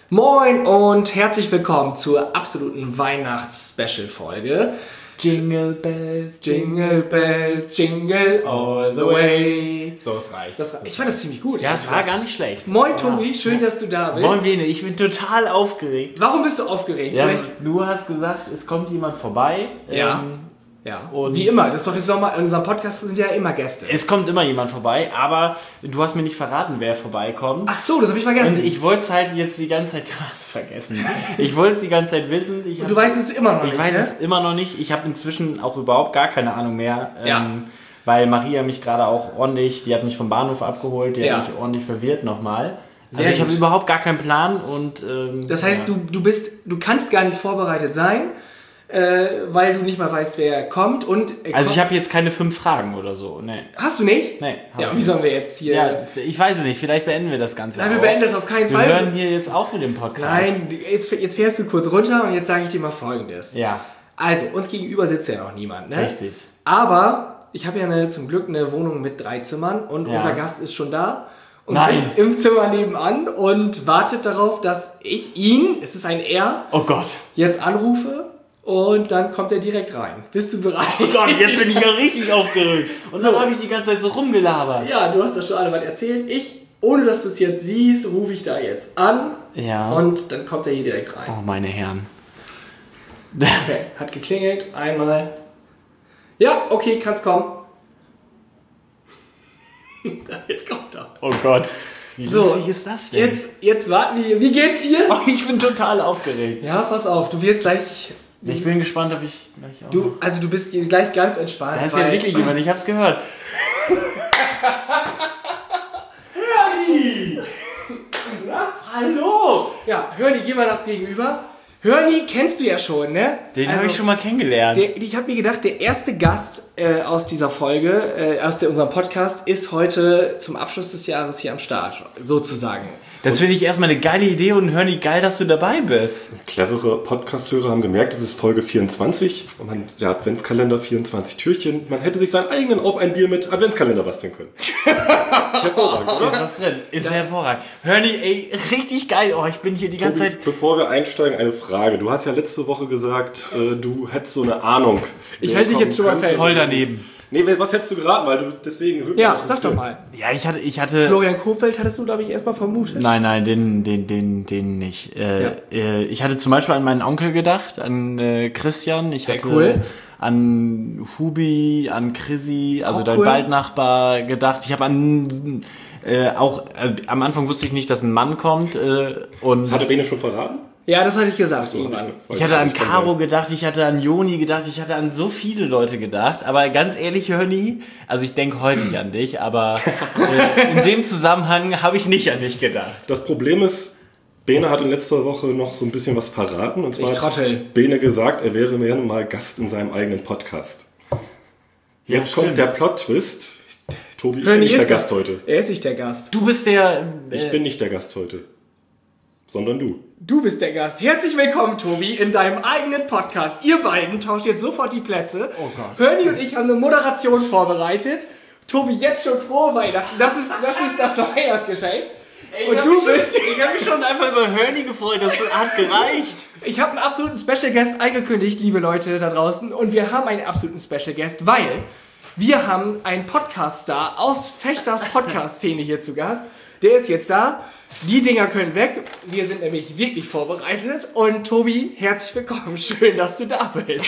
Moin und herzlich willkommen zur absoluten Weihnachts-Special-Folge. Jingle Bells, Jingle Bells, Jingle all the way. So, es reicht. Ich fand das ziemlich gut. Ja, es war gar nicht schlecht. Moin Tobi, schön, dass du da bist. Moin Bene, ich bin total aufgeregt. Warum bist du aufgeregt? Ja, du hast gesagt, es kommt jemand vorbei. Ja. Und wie immer, das ist doch jetzt nochmal, in unserem Podcast sind ja immer Gäste. Es kommt immer jemand vorbei, aber du hast mir nicht verraten, wer vorbeikommt. Ach so, das habe ich vergessen. Und ich wollte es halt jetzt die ganze Zeit, du hast vergessen. Ich wollte es die ganze Zeit wissen. Und du weißt es immer noch nicht, Ich weiß ne? es immer noch nicht. Ich habe inzwischen auch überhaupt gar keine Ahnung mehr. Ja. Weil Maria mich gerade auch ordentlich, die hat mich vom Bahnhof abgeholt, die hat mich ordentlich verwirrt nochmal. Also ich habe überhaupt gar keinen Plan und... das heißt, du kannst gar nicht vorbereitet sein, weil du nicht mal weißt, wer kommt und... Also ich habe jetzt keine 5 Fragen oder so, ne. Hast du nicht? Nee. Ja, wie sollen wir jetzt hier... Ja, ich weiß es nicht, vielleicht beenden wir das Ganze. Nein, wir beenden das auf keinen Fall. Wir hören hier jetzt auf mit dem Podcast. Nein, jetzt fährst du kurz runter und jetzt sage ich dir mal Folgendes. Ja. Also, uns gegenüber sitzt ja noch niemand, ne? Richtig. Aber ich habe ja zum Glück eine Wohnung mit 3 Zimmern und unser Gast ist schon da und sitzt im Zimmer nebenan und wartet darauf, dass ich ihn, es ist ein Er, oh Gott, jetzt anrufe. Und dann kommt er direkt rein. Bist du bereit? Oh Gott, jetzt bin ich ja richtig aufgeregt. Und dann habe ich die ganze Zeit so rumgelabert. Ja, du hast das schon alle was erzählt. Ohne dass du es jetzt siehst, rufe ich da jetzt an. Ja. Und dann kommt er hier direkt rein. Oh, meine Herren. Okay, hat geklingelt. Einmal. Ja, okay, kannst kommen. Jetzt kommt er. Oh Gott. Wie lustig ist das denn? Jetzt warten wir. Wie geht's hier? Oh, ich bin total aufgeregt. Ja, pass auf. Du wirst gleich... Ich bin gespannt, ob ich gleich auch... Du bist gleich ganz entspannt. Da ist ja wirklich jemand, ich hab's gehört. Hörni! Hallo! Ja, Hörni, geh mal nach gegenüber. Hörni kennst du ja schon, ne? Den habe ich schon mal kennengelernt. Ich habe mir gedacht, der erste Gast aus dieser Folge, unserem Podcast, ist heute zum Abschluss des Jahres hier am Start, sozusagen. Das finde ich erstmal eine geile Idee und Hörni, geil, dass du dabei bist. Clevere Podcast-Hörer haben gemerkt, es ist Folge 24. Der Adventskalender 24 Türchen. Man hätte sich seinen eigenen auf ein Bier mit Adventskalender basteln können. Hervorragend, oder? Ist was drin? Ist hervorragend. Hörni, ey, richtig geil. Oh, ich bin hier die ganze Tobi, Zeit... Bevor wir einsteigen, eine Frage. Du hast ja letzte Woche gesagt, du hättest so eine Ahnung. Ich halte dich jetzt schon mal fest. Voll daneben. Nee, was hättest du geraten? Weil du deswegen... Ja, sag doch mal. Ja, ich hatte... Florian Kohfeldt hattest du, glaube ich, erstmal vermutet. Nein, den nicht. Ich hatte zum Beispiel an meinen Onkel gedacht, an Christian. Ich hatte cool. an Hubi, an Chrissy, also auch dein cool. Waldnachbar gedacht. Ich habe an... am Anfang wusste ich nicht, dass ein Mann kommt. Und Das hat der Bene schon verraten? Ja, das hatte ich gesagt. ich hatte an Caro gedacht, ich hatte an Joni gedacht, ich hatte an so viele Leute gedacht. Aber ganz ehrlich, Hörni, also ich denke heute nicht an dich, aber in dem Zusammenhang habe ich nicht an dich gedacht. Das Problem ist, Bene hat in letzter Woche noch so ein bisschen was verraten. Und zwar Trottel. hat Bene gesagt, er wäre gerne mal Gast in seinem eigenen Podcast. Jetzt kommt der Plot-Twist. Tobi, ich bin nicht der Gast heute. Er ist nicht der Gast. Du bist der... Ich bin nicht der Gast heute, sondern du. Du bist der Gast. Herzlich willkommen, Tobi, in deinem eigenen Podcast. Ihr beiden tauscht jetzt sofort die Plätze. Oh Gott. Hörni und ich haben eine Moderation vorbereitet. Tobi, jetzt schon frohe Weihnachten. Das ist das Weihnachtsgeschenk. Und du bist... Ich habe mich schon einfach über Hörni gefreut, das hat gereicht. Ich habe einen absoluten Special Guest angekündigt, liebe Leute da draußen. Und wir haben einen absoluten Special Guest, weil wir haben einen Podcast-Star aus Fechters Podcast-Szene hier zu Gast. Der ist jetzt da. Die Dinger können weg. Wir sind nämlich wirklich vorbereitet. Und Tobi, herzlich willkommen. Schön, dass du da bist.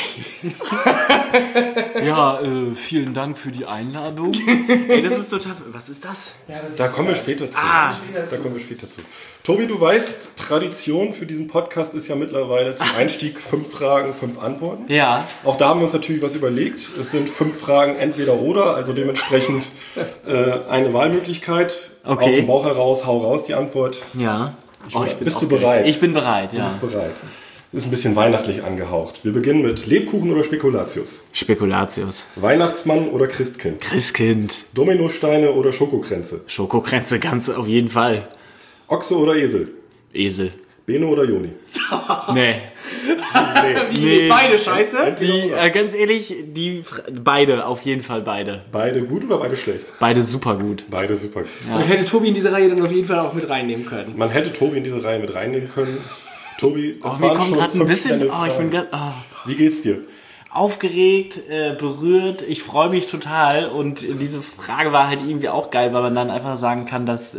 Ja, vielen Dank für die Einladung. Ey, das ist total... Was ist das? Ja, Da kommen wir später zu. Da kommen wir später zu. Tobi, du weißt, Tradition für diesen Podcast ist ja mittlerweile zum Einstieg 5 Fragen, 5 Antworten. Ja. Auch da haben wir uns natürlich was überlegt. Es sind 5 Fragen entweder oder, also dementsprechend eine Wahlmöglichkeit. Okay. Aus dem Bauch heraus, hau raus die Antwort. Ja. Bist du bereit? Ich bin bereit, ja. Du bist bereit. Ist ein bisschen weihnachtlich angehaucht. Wir beginnen mit Lebkuchen oder Spekulatius? Spekulatius. Weihnachtsmann oder Christkind? Christkind. Dominosteine oder Schokokränze? Schokokränze, ganz auf jeden Fall. Ochse oder Esel? Esel. Bene oder Joni? Nee. Wie beide scheiße? Ganz ehrlich, beide, auf jeden Fall beide. Beide gut oder beide schlecht? Beide super gut. Beide super gut. Ja. Man hätte Tobi in diese Reihe dann auf jeden Fall auch mit reinnehmen können. Man hätte Tobi in diese Reihe mit reinnehmen können. Tobi, das mir waren kommt schon gerade ein 5 bisschen... schnelle ich bin Fragen. ganz... Wie geht's dir? Aufgeregt, berührt, ich freue mich total und diese Frage war halt irgendwie auch geil, weil man dann einfach sagen kann, dass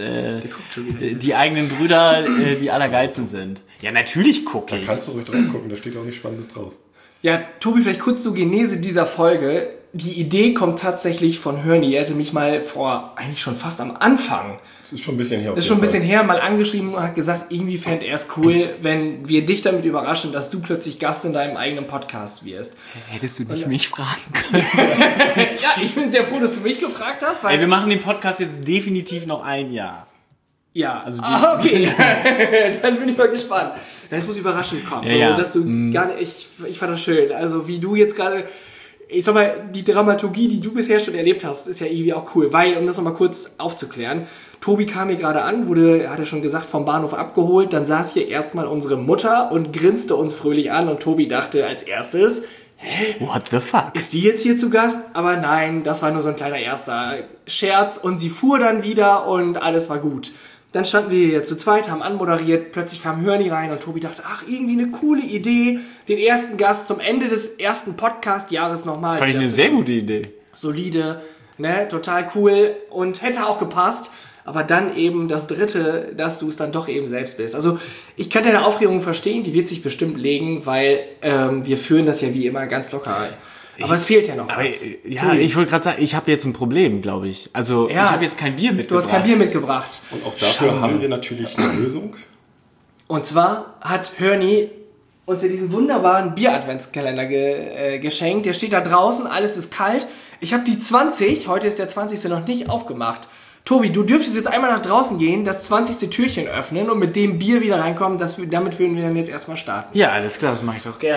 die eigenen Brüder die Allergeilsten sind. Ja, natürlich gucke Da ich. kannst du ruhig drauf gucken, da steht auch nichts Spannendes drauf. Ja, Tobi, vielleicht kurz zur Genese dieser Folge. Die Idee kommt tatsächlich von Hörni. Er hatte mich mal eigentlich schon fast am Anfang, Das ist schon ein bisschen her. das ist schon ein bisschen her, mal angeschrieben und hat gesagt, irgendwie fände er es cool, wenn wir dich damit überraschen, dass du plötzlich Gast in deinem eigenen Podcast wirst. Hättest du nicht mich fragen können? Ja, ich bin sehr froh, dass du mich gefragt hast, weil... Ey, wir machen den Podcast jetzt definitiv noch ein Jahr. Ja, Also okay. Dann bin ich mal gespannt. Das muss überraschend kommen. So, Ja. dass du gar nicht, ich fand das schön. Also wie du jetzt gerade, ich sag mal, die Dramaturgie, die du bisher schon erlebt hast, ist ja irgendwie auch cool. Weil, um das nochmal kurz aufzuklären, Tobi kam hier gerade an, hat er schon gesagt, vom Bahnhof abgeholt. Dann saß hier erstmal unsere Mutter und grinste uns fröhlich an. Und Tobi dachte als erstes, What the fuck? ist die jetzt hier zu Gast? Aber nein, das war nur so ein kleiner erster Scherz. Und sie fuhr dann wieder und alles war gut. Dann standen wir hier zu zweit, haben anmoderiert, plötzlich kam Hörni rein und Tobi dachte, ach, irgendwie eine coole Idee, den ersten Gast zum Ende des ersten Podcast-Jahres nochmal. Fand ich eine sehr gute Idee. Solide, ne, total cool und hätte auch gepasst. Aber dann eben das dritte, dass du es dann doch eben selbst bist. Also ich kann deine Aufregung verstehen, die wird sich bestimmt legen, weil wir führen das ja wie immer ganz locker ein. Aber es fehlt ja noch was. Ja, Tobi, ich wollte gerade sagen, ich habe jetzt ein Problem, glaube ich. Also Ja, ich habe jetzt kein Bier mitgebracht. Du hast kein Bier mitgebracht. Und auch dafür haben wir natürlich eine Lösung. Und zwar hat Hörni uns ja diesen wunderbaren Bier-Adventskalender geschenkt. Der steht da draußen, alles ist kalt. Ich habe die 20, heute ist der 20. noch nicht aufgemacht. Tobi, du dürftest jetzt einmal nach draußen gehen, das 20. Türchen öffnen und mit dem Bier wieder reinkommen. Damit würden wir dann jetzt erstmal starten. Ja, alles klar, das mache ich doch gerne.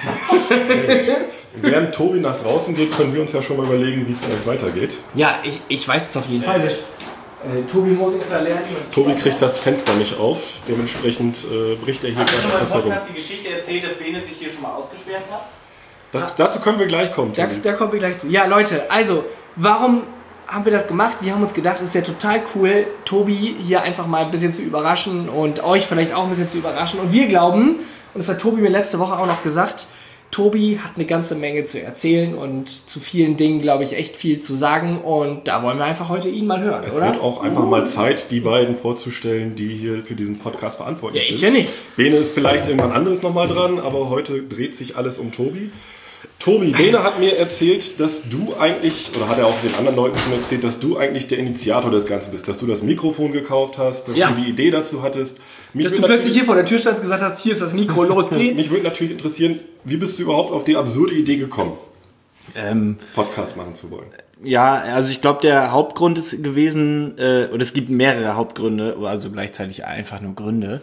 Während Tobi nach draußen geht, können wir uns ja schon mal überlegen, wie es gleich weitergeht. Ja, ich weiß es auf jeden Fall. Tobi muss es erlernen. Tobi kriegt das Fenster nicht auf, dementsprechend bricht er hier gerade etwas herum. die Geschichte erzählt, dass Bene sich hier schon mal ausgesperrt hat? Dazu können wir gleich kommen, Tobi. Da kommen wir gleich zu. Ja, Leute, also, warum haben wir das gemacht? Wir haben uns gedacht, es wäre total cool, Tobi hier einfach mal ein bisschen zu überraschen und euch vielleicht auch ein bisschen zu überraschen. Und wir glauben, und das hat Tobi mir letzte Woche auch noch gesagt, Tobi hat eine ganze Menge zu erzählen und zu vielen Dingen, glaube ich, echt viel zu sagen. Und da wollen wir einfach heute ihn mal hören, Es oder? wird auch einfach mal Zeit, die beiden vorzustellen, die hier für diesen Podcast verantwortlich Ja, sind. ich ja nicht. Bene ist vielleicht irgendwann anderes nochmal dran, aber heute dreht sich alles um Tobi. Tobi, Bene hat mir erzählt, dass du eigentlich, oder hat er auch den anderen Leuten schon erzählt, dass du eigentlich der Initiator des Ganzen bist, dass du das Mikrofon gekauft hast, dass Ja. du die Idee dazu hattest. Dass du plötzlich hier vor der Tür standst und gesagt hast, hier ist das Mikro, los geht's. Mich würde natürlich interessieren, wie bist du überhaupt auf die absurde Idee gekommen, Ähm, Podcast machen zu wollen? Ja, also ich glaube, der Hauptgrund ist gewesen, und es gibt mehrere Hauptgründe, also gleichzeitig einfach nur Gründe.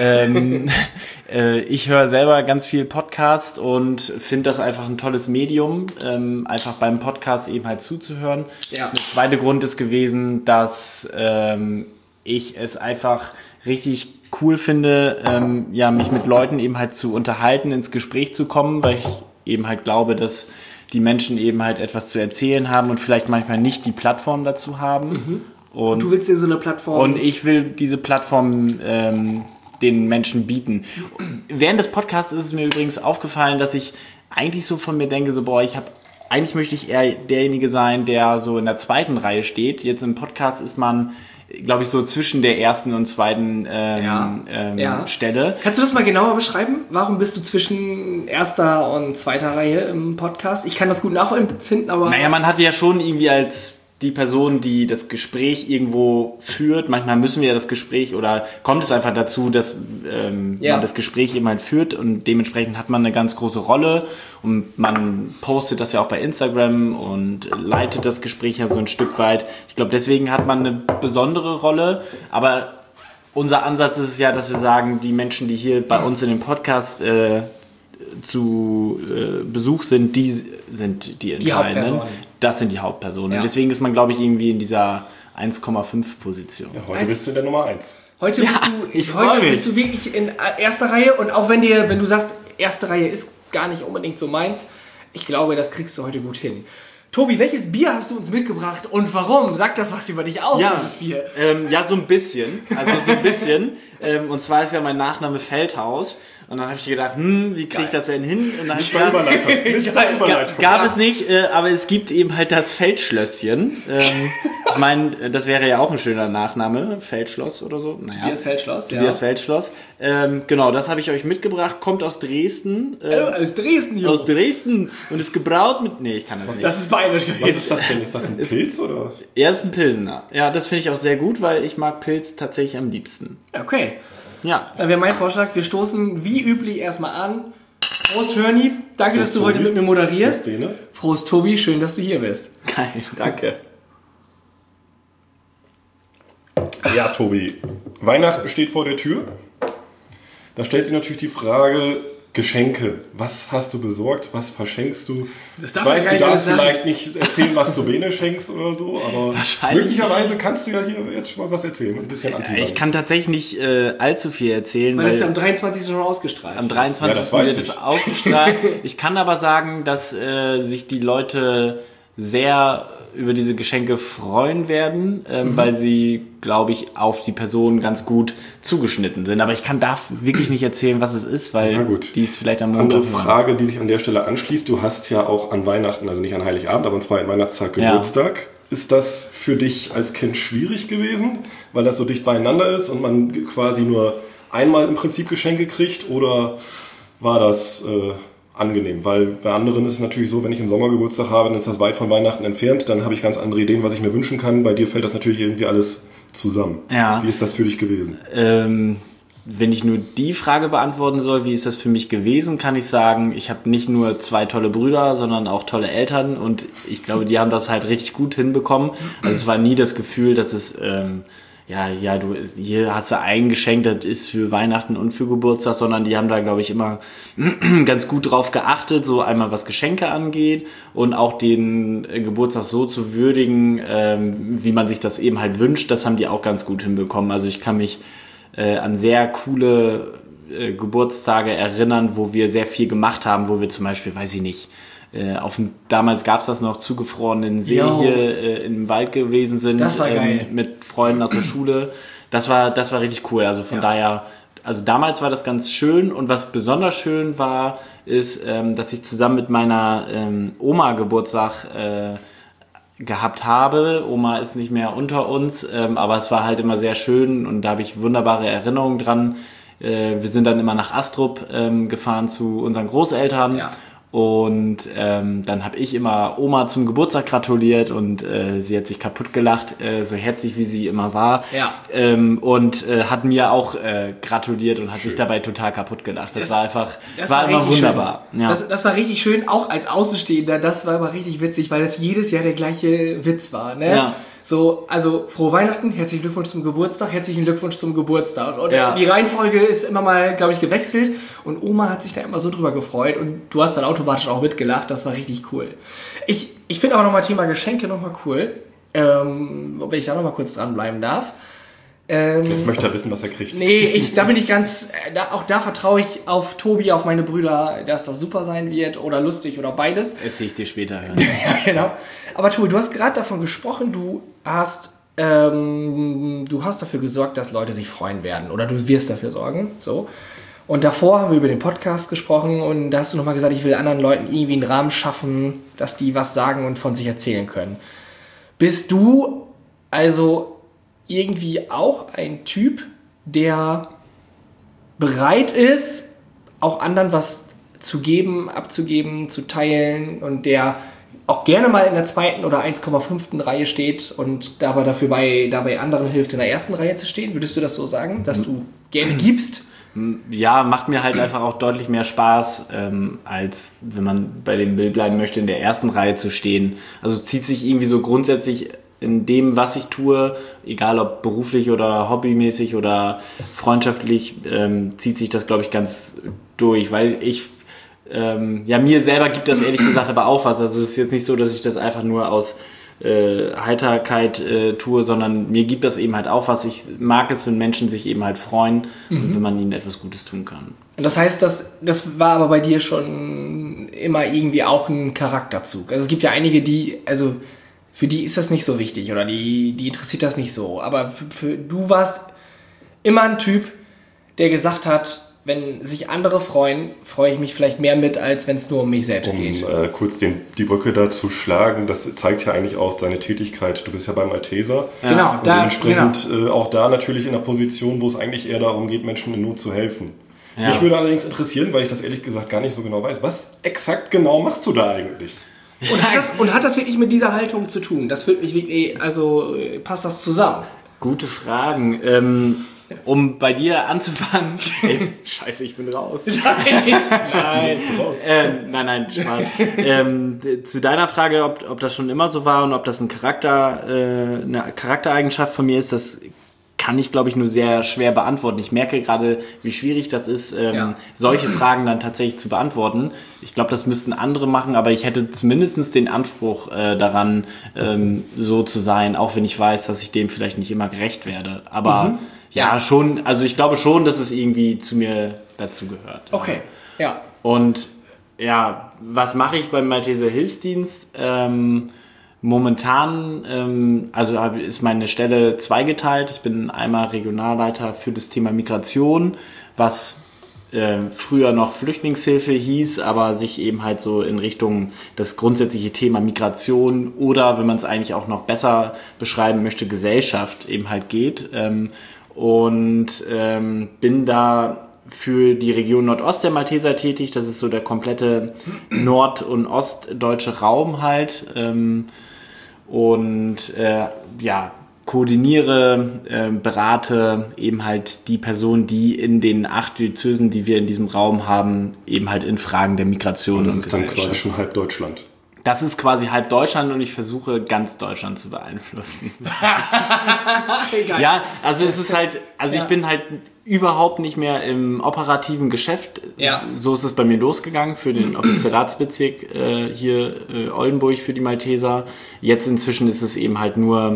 Ich höre selber ganz viel Podcast und finde das einfach ein tolles Medium, einfach beim Podcast eben halt zuzuhören. Ja. Der zweite Grund ist gewesen, dass ich es einfach richtig cool finde, ja, mich mit Leuten eben halt zu unterhalten, ins Gespräch zu kommen, weil ich eben halt glaube, dass die Menschen eben halt etwas zu erzählen haben und vielleicht manchmal nicht die Plattform dazu haben. Und Du willst dir so eine Plattform... und ich will diese Plattform den Menschen bieten. Während des Podcasts ist es mir übrigens aufgefallen, dass ich eigentlich so von mir denke, so eigentlich möchte ich eher derjenige sein, der so in der zweiten Reihe steht. Jetzt im Podcast ist man, glaube ich, so zwischen der ersten und zweiten Ja. Stelle. Kannst du das mal genauer beschreiben? Warum bist du zwischen erster und zweiter Reihe im Podcast? Ich kann das gut nachempfinden, aber... Naja, man hat ja schon irgendwie als die Person, die das Gespräch irgendwo führt, manchmal müssen wir ja das Gespräch oder kommt es einfach dazu, dass man das Gespräch eben halt führt und dementsprechend hat man eine ganz große Rolle und man postet das ja auch bei Instagram und leitet das Gespräch ja so ein Stück weit. Ich glaube, deswegen hat man eine besondere Rolle, aber unser Ansatz ist es ja, dass wir sagen, die Menschen, die hier bei uns in dem Podcast zu Besuch sind, die sind die Entscheidenden. Hauptpersonen. Das sind die Hauptpersonen. Ja. Und deswegen ist man, glaube ich, irgendwie in dieser 1,5 Position. Ja, heute bist du der Nummer 1. Heute ich freu heute mich. bist du wirklich in erster Reihe und auch wenn du sagst erste Reihe ist gar nicht unbedingt so meins. Ich glaube, das kriegst du heute gut hin. Tobi, welches Bier hast du uns mitgebracht und warum? Sag das was über dich aus, dieses Bier. Ja, so ein bisschen. Und zwar ist ja mein Nachname Feldhaus. Und dann habe ich gedacht, wie kriege ich das denn hin? Und dann Überleitung. Gab es nicht, aber es gibt eben halt das Feldschlösschen. Ich meine, das wäre ja auch ein schöner Nachname. Feldschloss oder so. Naja. Tobias Feldschloss, Tobias Feldschloss. Genau, das habe ich euch mitgebracht. Kommt aus Dresden. Aus Dresden, Junge. Aus Dresden. Und ist gebraut mit... Nee, ich kann das nicht. Das ist bayerisch gewesen. Was ist das denn? Ist das ein Pilz oder? Er ist ein Pilsener. Ja, das finde ich auch sehr gut, weil ich mag Pilz tatsächlich am liebsten. Okay. Ja. Dann wäre mein Vorschlag, wir stoßen wie üblich erstmal an. Prost, Hörni. Danke, dass du heute mit mir moderierst. Prost, Tobi. Schön, dass du hier bist. Geil, danke. Ja, Tobi. Weihnachten steht vor der Tür. Da stellt sich natürlich die Frage, Geschenke. Was hast du besorgt? Was verschenkst du? Das Ich darf weiß, man du gar nicht darfst sagen. vielleicht nicht erzählen, was du Bene schenkst oder so, aber Wahrscheinlich. möglicherweise kannst du ja hier jetzt schon mal was erzählen. Ein bisschen anteasern. Ich kann tatsächlich nicht allzu viel erzählen, Weil es ja am weil 23. schon ausgestrahlt. am Ja, 23. das weiß wird ich. es ausgestrahlt. Ich kann aber sagen, dass sich die Leute sehr über diese Geschenke freuen werden, weil sie, glaube ich, auf die Person ganz gut zugeschnitten sind. Aber darf wirklich nicht erzählen, was es ist, weil Na gut. die ist vielleicht am Andere Montag. Frage, die sich an der Stelle anschließt. Du hast ja auch an Weihnachten, also nicht an Heiligabend, aber am zweiten Weihnachtstag Ja. Geburtstag. Ist das für dich als Kind schwierig gewesen, weil das so dicht beieinander ist und man quasi nur einmal im Prinzip Geschenke kriegt? Oder war das angenehm? Weil bei anderen ist es natürlich so, wenn ich im Sommer Geburtstag habe, dann ist das weit von Weihnachten entfernt. Dann habe ich ganz andere Ideen, was ich mir wünschen kann. Bei dir fällt das natürlich irgendwie alles zusammen. Ja. Wie ist das für dich gewesen? Wenn ich nur die Frage beantworten soll, wie ist das für mich gewesen, kann ich sagen, ich habe nicht nur 2 tolle Brüder, sondern auch tolle Eltern und ich glaube, die haben das halt richtig gut hinbekommen. Also es war nie das Gefühl, dass es, hier hast du ein Geschenk, das ist für Weihnachten und für Geburtstag, sondern die haben da, glaube ich, immer ganz gut drauf geachtet, so einmal was Geschenke angeht und auch den Geburtstag so zu würdigen, wie man sich das eben halt wünscht, das haben die auch ganz gut hinbekommen. Also ich kann mich an sehr coole Geburtstage erinnern, wo wir sehr viel gemacht haben, wo wir zum Beispiel, weiß ich nicht, damals gab es das noch, zugefrorenen See hier im Wald gewesen sind. Das war geil. Mit Freunden aus der Schule. Das war richtig cool. Also von daher, also damals war das ganz schön und was besonders schön war, ist, dass ich zusammen mit meiner Oma Geburtstag gehabt habe. Oma ist nicht mehr unter uns, aber es war halt immer sehr schön und da habe ich wunderbare Erinnerungen dran. Wir sind dann immer nach Astrup gefahren zu unseren Großeltern. Ja. Und dann habe ich immer Oma zum Geburtstag gratuliert und sie hat sich kaputt gelacht, so herzlich wie sie immer war. Ja. Und hat mir auch gratuliert und hat sich dabei total kaputt gelacht. Das war immer richtig wunderbar. Schön. Ja. Das war richtig schön, auch als Außenstehender. Das war aber richtig witzig, weil das jedes Jahr der gleiche Witz war. Ne? Ja. So, also frohe Weihnachten, herzlichen Glückwunsch zum Geburtstag, herzlichen Glückwunsch zum Geburtstag. Und Ja. die Reihenfolge ist immer mal, glaube ich, gewechselt. Und Oma hat sich da immer so drüber gefreut. Und du hast dann automatisch auch mitgelacht. Das war richtig cool. Ich finde auch nochmal Thema Geschenke nochmal cool. Wenn ich da nochmal kurz dranbleiben darf. Jetzt möchte er wissen, was er kriegt. Nee, da bin ich ganz, auch da vertraue ich auf Tobi, auf meine Brüder, dass das super sein wird oder lustig oder beides. Erzähl ich dir später. Hören. Ja, genau. Aber Tobi, du hast gerade davon gesprochen, du hast dafür gesorgt, dass Leute sich freuen werden oder du wirst dafür sorgen, so. Und davor haben wir über den Podcast gesprochen und da hast du nochmal gesagt, ich will anderen Leuten irgendwie einen Rahmen schaffen, dass die was sagen und von sich erzählen können. Bist du also irgendwie auch ein Typ, der bereit ist, auch anderen was zu geben, abzugeben, zu teilen und der auch gerne mal in der 2. oder 1,5. Reihe steht und dabei anderen hilft, in der 1. Reihe zu stehen? Würdest du das so sagen, dass du gerne gibst? Ja, macht mir halt einfach auch deutlich mehr Spaß, als wenn man bei dem Bild bleiben möchte, in der 1. Reihe zu stehen. Also zieht sich irgendwie so grundsätzlich in dem, was ich tue, egal ob beruflich oder hobbymäßig oder freundschaftlich, zieht sich das, glaube ich, ganz durch, weil ich, mir selber gibt das ehrlich gesagt aber auch was. Also es ist jetzt nicht so, dass ich das einfach nur aus Heiterkeit tue, sondern mir gibt das eben halt auch was. Ich mag es, wenn Menschen sich eben halt freuen und wenn man ihnen etwas Gutes tun kann. Das heißt, das war aber bei dir schon immer irgendwie auch ein Charakterzug. Also es gibt ja einige, für die ist das nicht so wichtig oder die interessiert das nicht so. Aber du warst immer ein Typ, der gesagt hat, wenn sich andere freuen, freue ich mich vielleicht mehr mit, als wenn es nur um mich selbst geht. Kurz die Brücke da zu schlagen, das zeigt ja eigentlich auch seine Tätigkeit. Du bist ja beim Malteser. Ja. Genau. Und dementsprechend auch da natürlich in einer Position, wo es eigentlich eher darum geht, Menschen in Not zu helfen. Ja. Mich würde allerdings interessieren, weil ich das ehrlich gesagt gar nicht so genau weiß. Was exakt genau machst du da eigentlich? Und hat das wirklich mit dieser Haltung zu tun? Das wird mich wirklich, passt das zusammen? Gute Fragen. Um bei dir anzufangen. Scheiße, ich bin raus. Nein, Spaß. Zu deiner Frage, ob das schon immer so war und ob das eine Charaktereigenschaft von mir ist, das kann ich, glaube ich, nur sehr schwer beantworten. Ich merke gerade, wie schwierig das ist, solche Fragen dann tatsächlich zu beantworten. Ich glaube, das müssten andere machen, aber ich hätte zumindest den Anspruch daran, so zu sein, auch wenn ich weiß, dass ich dem vielleicht nicht immer gerecht werde. Aber ja, schon, also ich glaube schon, dass es irgendwie zu mir dazu gehört. Okay, ja. Und ja, was mache ich beim Malteser Hilfsdienst? Momentan ist meine Stelle zweigeteilt. Ich bin einmal Regionalleiter für das Thema Migration, was früher noch Flüchtlingshilfe hieß, aber sich eben halt so in Richtung das grundsätzliche Thema Migration oder, wenn man es eigentlich auch noch besser beschreiben möchte, Gesellschaft eben halt geht. Bin da für die Region Nordost der Malteser tätig. Das ist so der komplette nord- und ostdeutsche Raum halt. Koordiniere, berate eben halt die Personen, die in den 8 Diözesen, die wir in diesem Raum haben, eben halt in Fragen der Migration und das ist dann quasi schon halb Deutschland. Das ist quasi halb Deutschland und ich versuche ganz Deutschland zu beeinflussen. Ja, also es ist halt, ich bin halt überhaupt nicht mehr im operativen Geschäft. Ja. So ist es bei mir losgegangen für den Offizeratsbezirk hier Oldenburg für die Malteser. Jetzt inzwischen ist es eben halt nur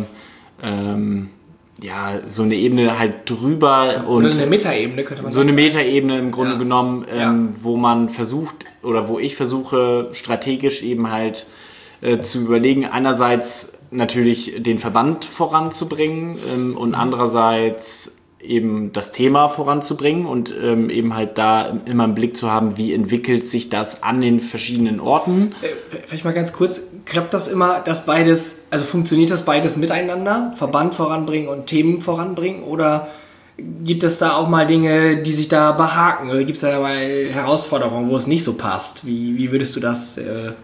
so eine Ebene halt drüber. Oder eine Metaebene könnte man sagen. So eine Metaebene im Grunde genommen, wo man versucht oder wo ich versuche strategisch eben halt zu überlegen, einerseits natürlich den Verband voranzubringen und andererseits eben das Thema voranzubringen und eben halt da immer im Blick zu haben, wie entwickelt sich das an den verschiedenen Orten. Vielleicht mal ganz kurz, klappt das immer, funktioniert das beides miteinander, Verband voranbringen und Themen voranbringen, oder gibt es da auch mal Dinge, die sich da behaken, oder gibt es da mal Herausforderungen, wo es nicht so passt? Wie würdest du das...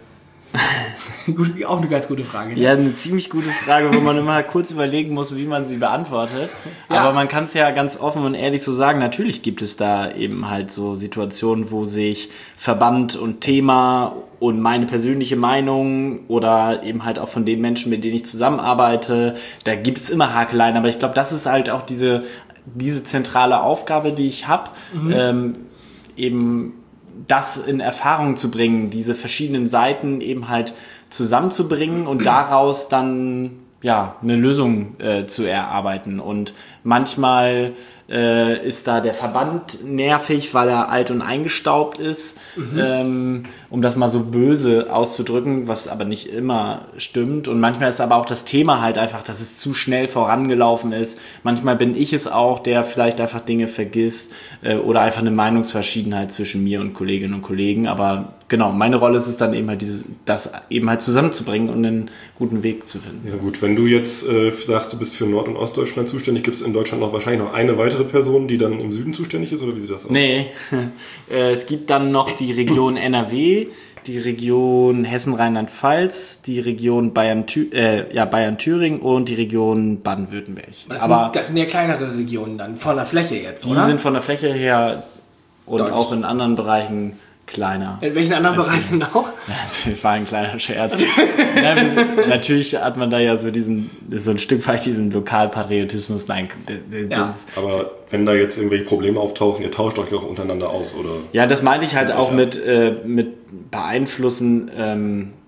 Auch eine ganz gute Frage. Ne? Ja, eine ziemlich gute Frage, wo man immer kurz überlegen muss, wie man sie beantwortet. Ja. Aber man kann es ja ganz offen und ehrlich so sagen, natürlich gibt es da eben halt so Situationen, wo sich Verband und Thema und meine persönliche Meinung oder eben halt auch von den Menschen, mit denen ich zusammenarbeite, da gibt es immer Hakeleien. Aber ich glaube, das ist halt auch diese zentrale Aufgabe, die ich habe, eben das in Erfahrung zu bringen, diese verschiedenen Seiten eben halt zusammenzubringen und daraus dann eine Lösung zu erarbeiten. Und manchmal ist da der Verband nervig, weil er alt und eingestaubt ist, um das mal so böse auszudrücken, was aber nicht immer stimmt. Und manchmal ist aber auch das Thema halt einfach, dass es zu schnell vorangelaufen ist. Manchmal bin ich es auch, der vielleicht einfach Dinge vergisst oder einfach eine Meinungsverschiedenheit zwischen mir und Kolleginnen und Kollegen. Aber genau, meine Rolle ist es dann eben halt, das eben halt zusammenzubringen und einen guten Weg zu finden. Ja gut, wenn du jetzt sagst, du bist für Nord- und Ostdeutschland zuständig, gibt es in Deutschland wahrscheinlich noch eine weitere Person, die dann im Süden zuständig ist, oder wie sieht das aus? Nee, es gibt dann noch die Region NRW, die Region Hessen-Rheinland-Pfalz, die Region Bayern-Thüringen und die Region Baden-Württemberg. Das sind ja kleinere Regionen dann, von der Fläche jetzt, oder? Die sind von der Fläche her und auch in anderen Bereichen kleiner. In welchen anderen Bereichen auch? Das war ein kleiner Scherz. Natürlich hat man da ja so ein Stück weit diesen Lokalpatriotismus. Nein, aber wenn da jetzt irgendwelche Probleme auftauchen, ihr tauscht euch auch untereinander aus, oder? Ja, das meinte ich halt auch mit beeinflussen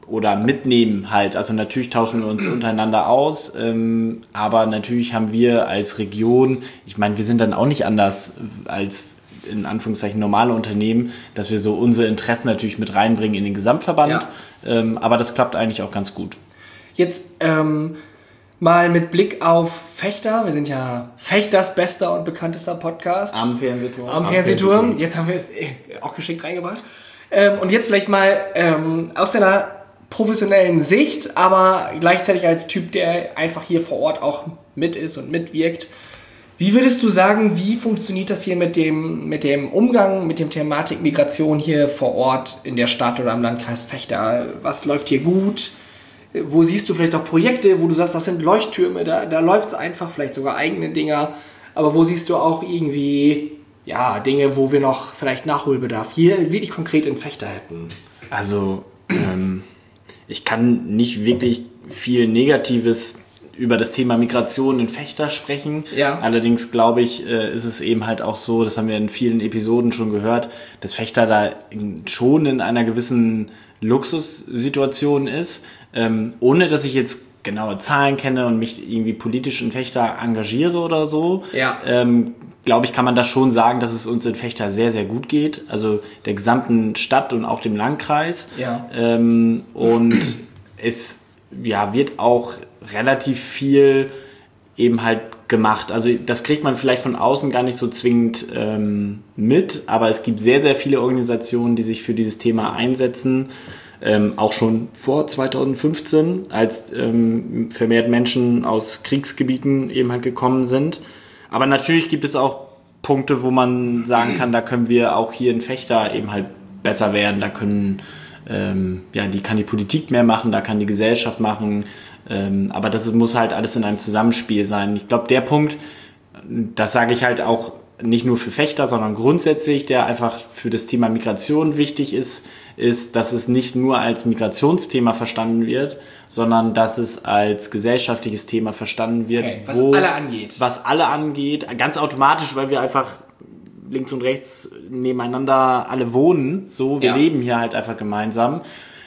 oder mitnehmen halt. Also natürlich tauschen wir uns untereinander aus, aber natürlich haben wir als Region, ich meine, wir sind dann auch nicht anders als in Anführungszeichen normale Unternehmen, dass wir so unsere Interessen natürlich mit reinbringen in den Gesamtverband, aber das klappt eigentlich auch ganz gut. Jetzt mal mit Blick auf Fechter, wir sind ja Fechters bester und bekanntester Podcast. Am Fernsehturm. Am Fernsehturm, jetzt haben wir es auch geschickt reingebracht. Und jetzt vielleicht mal aus deiner professionellen Sicht, aber gleichzeitig als Typ, der einfach hier vor Ort auch mit ist und mitwirkt. Wie würdest du sagen, wie funktioniert das hier mit dem Umgang, mit dem Thematik Migration hier vor Ort in der Stadt oder am Landkreis Vechta? Was läuft hier gut? Wo siehst du vielleicht auch Projekte, wo du sagst, das sind Leuchttürme, da läuft es einfach, vielleicht sogar eigene Dinger. Aber wo siehst du auch irgendwie Dinge, wo wir noch vielleicht Nachholbedarf hier wirklich konkret in Vechta hätten? Also ich kann nicht wirklich viel Negatives über das Thema Migration in Vechta sprechen. Ja. Allerdings glaube ich, ist es eben halt auch so, das haben wir in vielen Episoden schon gehört, dass Vechta da schon in einer gewissen Luxussituation ist, ohne dass ich jetzt genaue Zahlen kenne und mich irgendwie politisch in Vechta engagiere oder so. Ja. Glaube ich, kann man das schon sagen, dass es uns in Vechta sehr, sehr gut geht. Also der gesamten Stadt und auch dem Landkreis. Ja. Und es wird auch relativ viel eben halt gemacht. Also das kriegt man vielleicht von außen gar nicht so zwingend mit, aber es gibt sehr, sehr viele Organisationen, die sich für dieses Thema einsetzen. Auch schon vor 2015, als vermehrt Menschen aus Kriegsgebieten eben halt gekommen sind. Aber natürlich gibt es auch Punkte, wo man sagen kann, da können wir auch hier in Vechta eben halt besser werden. Da können, die kann die Politik mehr machen, da kann die Gesellschaft machen. Aber das muss halt alles in einem Zusammenspiel sein. Ich glaube, der Punkt, das sage ich halt auch nicht nur für Vechta, sondern grundsätzlich, der einfach für das Thema Migration wichtig ist, dass es nicht nur als Migrationsthema verstanden wird, sondern dass es als gesellschaftliches Thema verstanden wird. Okay, alle angeht. Was alle angeht, ganz automatisch, weil wir einfach links und rechts nebeneinander alle wohnen. So, wir leben hier halt einfach gemeinsam.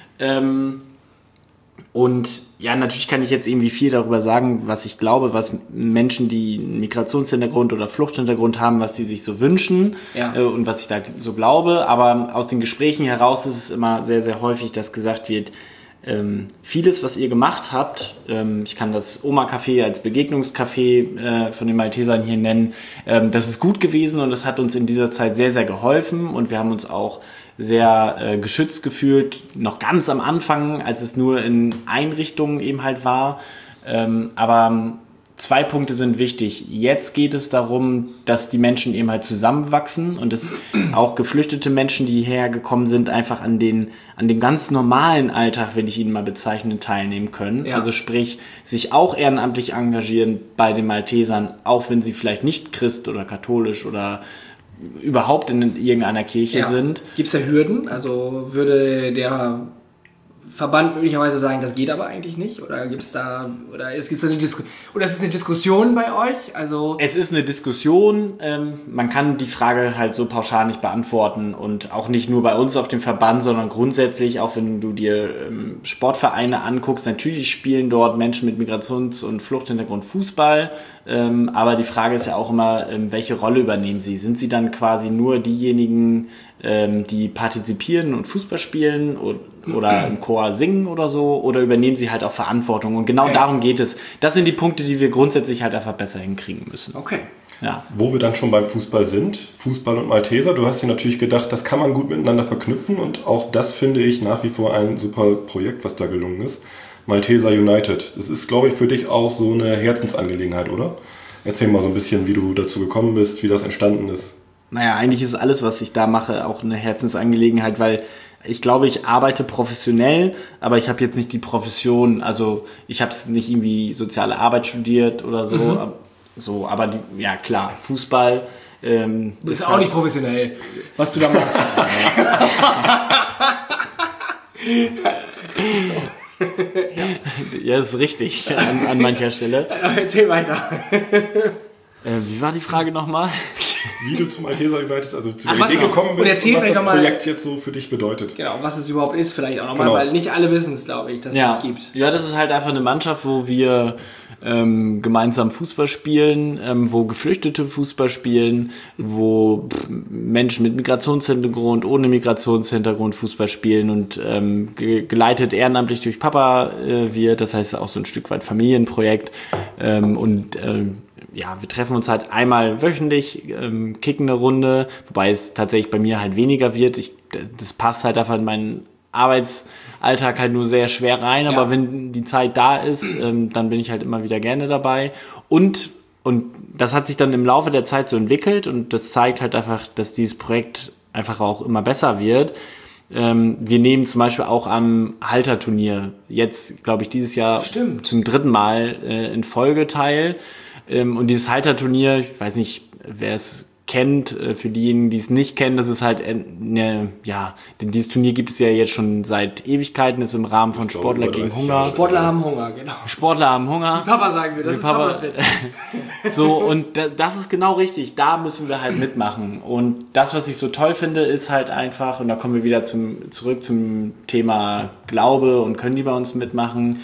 Und ja, natürlich kann ich jetzt irgendwie viel darüber sagen, was ich glaube, was Menschen, die einen Migrationshintergrund oder Fluchthintergrund haben, was sie sich so wünschen und was ich da so glaube. Aber aus den Gesprächen heraus ist es immer sehr, sehr häufig, dass gesagt wird, vieles, was ihr gemacht habt, ich kann das Oma-Café als Begegnungscafé von den Maltesern hier nennen, das ist gut gewesen und das hat uns in dieser Zeit sehr, sehr geholfen und wir haben uns auch sehr geschützt gefühlt, noch ganz am Anfang, als es nur in Einrichtungen eben halt war. Aber 2 Punkte sind wichtig. Jetzt geht es darum, dass die Menschen eben halt zusammenwachsen und dass auch geflüchtete Menschen, die hierher gekommen sind, einfach an dem ganz normalen Alltag, will ich ihn mal bezeichnen, teilnehmen können. Ja. Also sprich, sich auch ehrenamtlich engagieren bei den Maltesern, auch wenn sie vielleicht nicht Christ oder katholisch oder überhaupt in irgendeiner Kirche sind. Gibt es da Hürden? Also würde der Verband möglicherweise sagen, das geht aber eigentlich nicht? Oder gibt es da, oder ist es eine Diskussion bei euch? Also es ist eine Diskussion. Man kann die Frage halt so pauschal nicht beantworten und auch nicht nur bei uns auf dem Verband, sondern grundsätzlich, auch wenn du dir Sportvereine anguckst, natürlich spielen dort Menschen mit Migrations- und Fluchthintergrund Fußball. Aber die Frage ist ja auch immer, welche Rolle übernehmen sie? Sind sie dann quasi nur diejenigen, die partizipieren und Fußball spielen oder im Chor singen oder so? Oder übernehmen sie halt auch Verantwortung? Und genau darum geht es. Das sind die Punkte, die wir grundsätzlich halt einfach besser hinkriegen müssen. Okay. Ja. Wo wir dann schon beim Fußball sind, Fußball und Malteser, du hast dir natürlich gedacht, das kann man gut miteinander verknüpfen und auch das finde ich nach wie vor ein super Projekt, was da gelungen ist. Malteser United. Das ist, glaube ich, für dich auch so eine Herzensangelegenheit, oder? Erzähl mal so ein bisschen, wie du dazu gekommen bist, wie das entstanden ist. Naja, eigentlich ist alles, was ich da mache, auch eine Herzensangelegenheit, weil ich glaube, ich arbeite professionell, aber ich habe jetzt nicht die Profession, also ich habe nicht irgendwie soziale Arbeit studiert oder so, aber klar, Fußball. Du bist auch nicht professionell, was du da machst. Ja, das ist richtig an mancher Stelle. Erzähl weiter. Wie war die Frage nochmal? wie du zum Malteser United, also zu der was Idee noch? gekommen Und bist erzähl und was vielleicht das noch mal- Projekt jetzt so für dich bedeutet. Genau, was es überhaupt ist, vielleicht auch nochmal, Genau. weil nicht alle wissen es, glaube ich, dass es das gibt. Ja, das ist halt einfach eine Mannschaft, wo wir gemeinsam Fußball spielen, wo Geflüchtete Fußball spielen, wo Menschen mit Migrationshintergrund, ohne Migrationshintergrund Fußball spielen und geleitet ehrenamtlich durch Papa wird. Das heißt auch so ein Stück weit Familienprojekt. Ja, wir treffen uns halt einmal wöchentlich, kicken eine Runde, wobei es tatsächlich bei mir halt weniger wird. Das passt halt einfach in meinen Arbeitsalltag halt nur sehr schwer rein, aber wenn die Zeit da ist, dann bin ich halt immer wieder gerne dabei. Und das hat sich dann im Laufe der Zeit so entwickelt und das zeigt halt einfach, dass dieses Projekt einfach auch immer besser wird. Wir nehmen zum Beispiel auch am Halterturnier jetzt, glaube ich, dieses Jahr zum 3. Mal in Folge teil. Und dieses Halterturnier, ich weiß nicht, wer es kennt, für diejenigen, die es nicht kennen, das ist halt denn dieses Turnier gibt es ja jetzt schon seit Ewigkeiten, ist im Rahmen von Sportler gegen Hunger. Sportler haben Hunger, genau. Sportler haben Hunger. Papa sagen wir, das ist Papas Witz. So, und das ist genau richtig, da müssen wir halt mitmachen. Und das, was ich so toll finde, ist halt einfach, und da kommen wir wieder zurück zum Thema Glaube und können die bei uns mitmachen,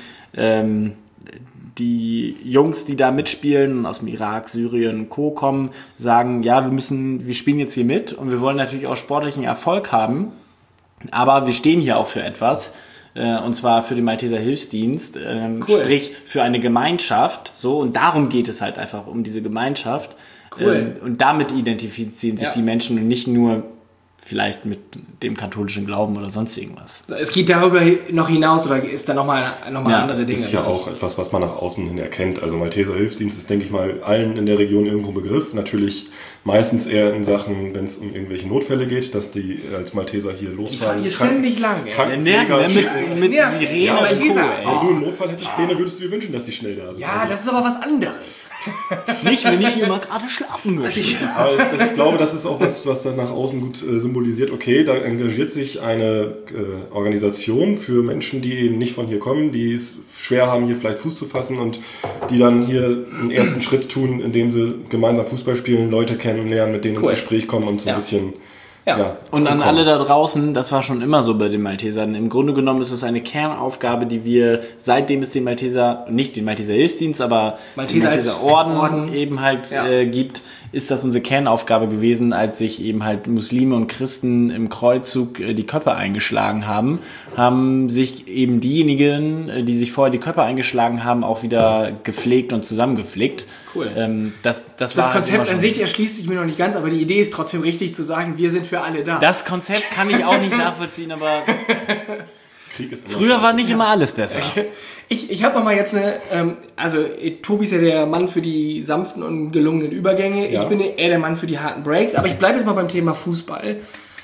die Jungs, die da mitspielen und aus dem Irak, Syrien und Co. kommen, sagen, ja, wir spielen jetzt hier mit und wir wollen natürlich auch sportlichen Erfolg haben, aber wir stehen hier auch für etwas, und zwar für den Malteser Hilfsdienst, sprich für eine Gemeinschaft, so, und darum geht es halt einfach, um diese Gemeinschaft. Und damit identifizieren sich die Menschen und nicht nur vielleicht mit dem katholischen Glauben oder sonst irgendwas. Es geht darüber noch hinaus oder ist da nochmal andere Dinge? Das ist ja auch etwas, was man nach außen hin erkennt. Also Malteser Hilfsdienst ist, denke ich mal, allen in der Region irgendwo ein Begriff. Natürlich meistens eher in Sachen, wenn es um irgendwelche Notfälle geht, dass die als Malteser hier Die losfahren. fahren hier ständig lang. Krankenpfleger mit Sirene ja, und Co. wenn du einen Notfall hättest, Bene, würdest du dir wünschen, dass die schnell da sind. Ja, das ist aber was anderes. Nicht, wenn ich hier mal gerade schlafen möchte. Aber ich glaube, das ist auch was dann nach außen gut symbolisiert. Okay, da engagiert sich eine Organisation für Menschen, die eben nicht von hier kommen, die es schwer haben, hier vielleicht Fuß zu fassen und die dann hier einen ersten Schritt tun, indem sie gemeinsam Fußball spielen, Leute kennenlernen, mit denen ins Gespräch kommen und so ein bisschen... Ja. Und an alle da draußen, das war schon immer so bei den Maltesern. Im Grunde genommen ist es eine Kernaufgabe, die wir, seitdem es den Malteser, nicht den Malteser Hilfsdienst, aber den Malteser Orden eben halt gibt, ist das unsere Kernaufgabe gewesen, als sich eben halt Muslime und Christen im Kreuzzug die Köpfe eingeschlagen haben sich eben diejenigen, die sich vorher die Köpfe eingeschlagen haben, auch wieder gepflegt und zusammengeflickt. Cool. Das Konzept an sich erschließt sich mir noch nicht ganz, aber die Idee ist trotzdem richtig zu sagen, wir sind für alle da. Das Konzept kann ich auch nicht nachvollziehen, aber Krieg ist immer früher war nicht immer alles besser. Ich habe noch mal jetzt Tobi ist ja der Mann für die sanften und gelungenen Übergänge. Ja. Ich bin eher der Mann für die harten Breaks. Aber ich bleibe jetzt mal beim Thema Fußball.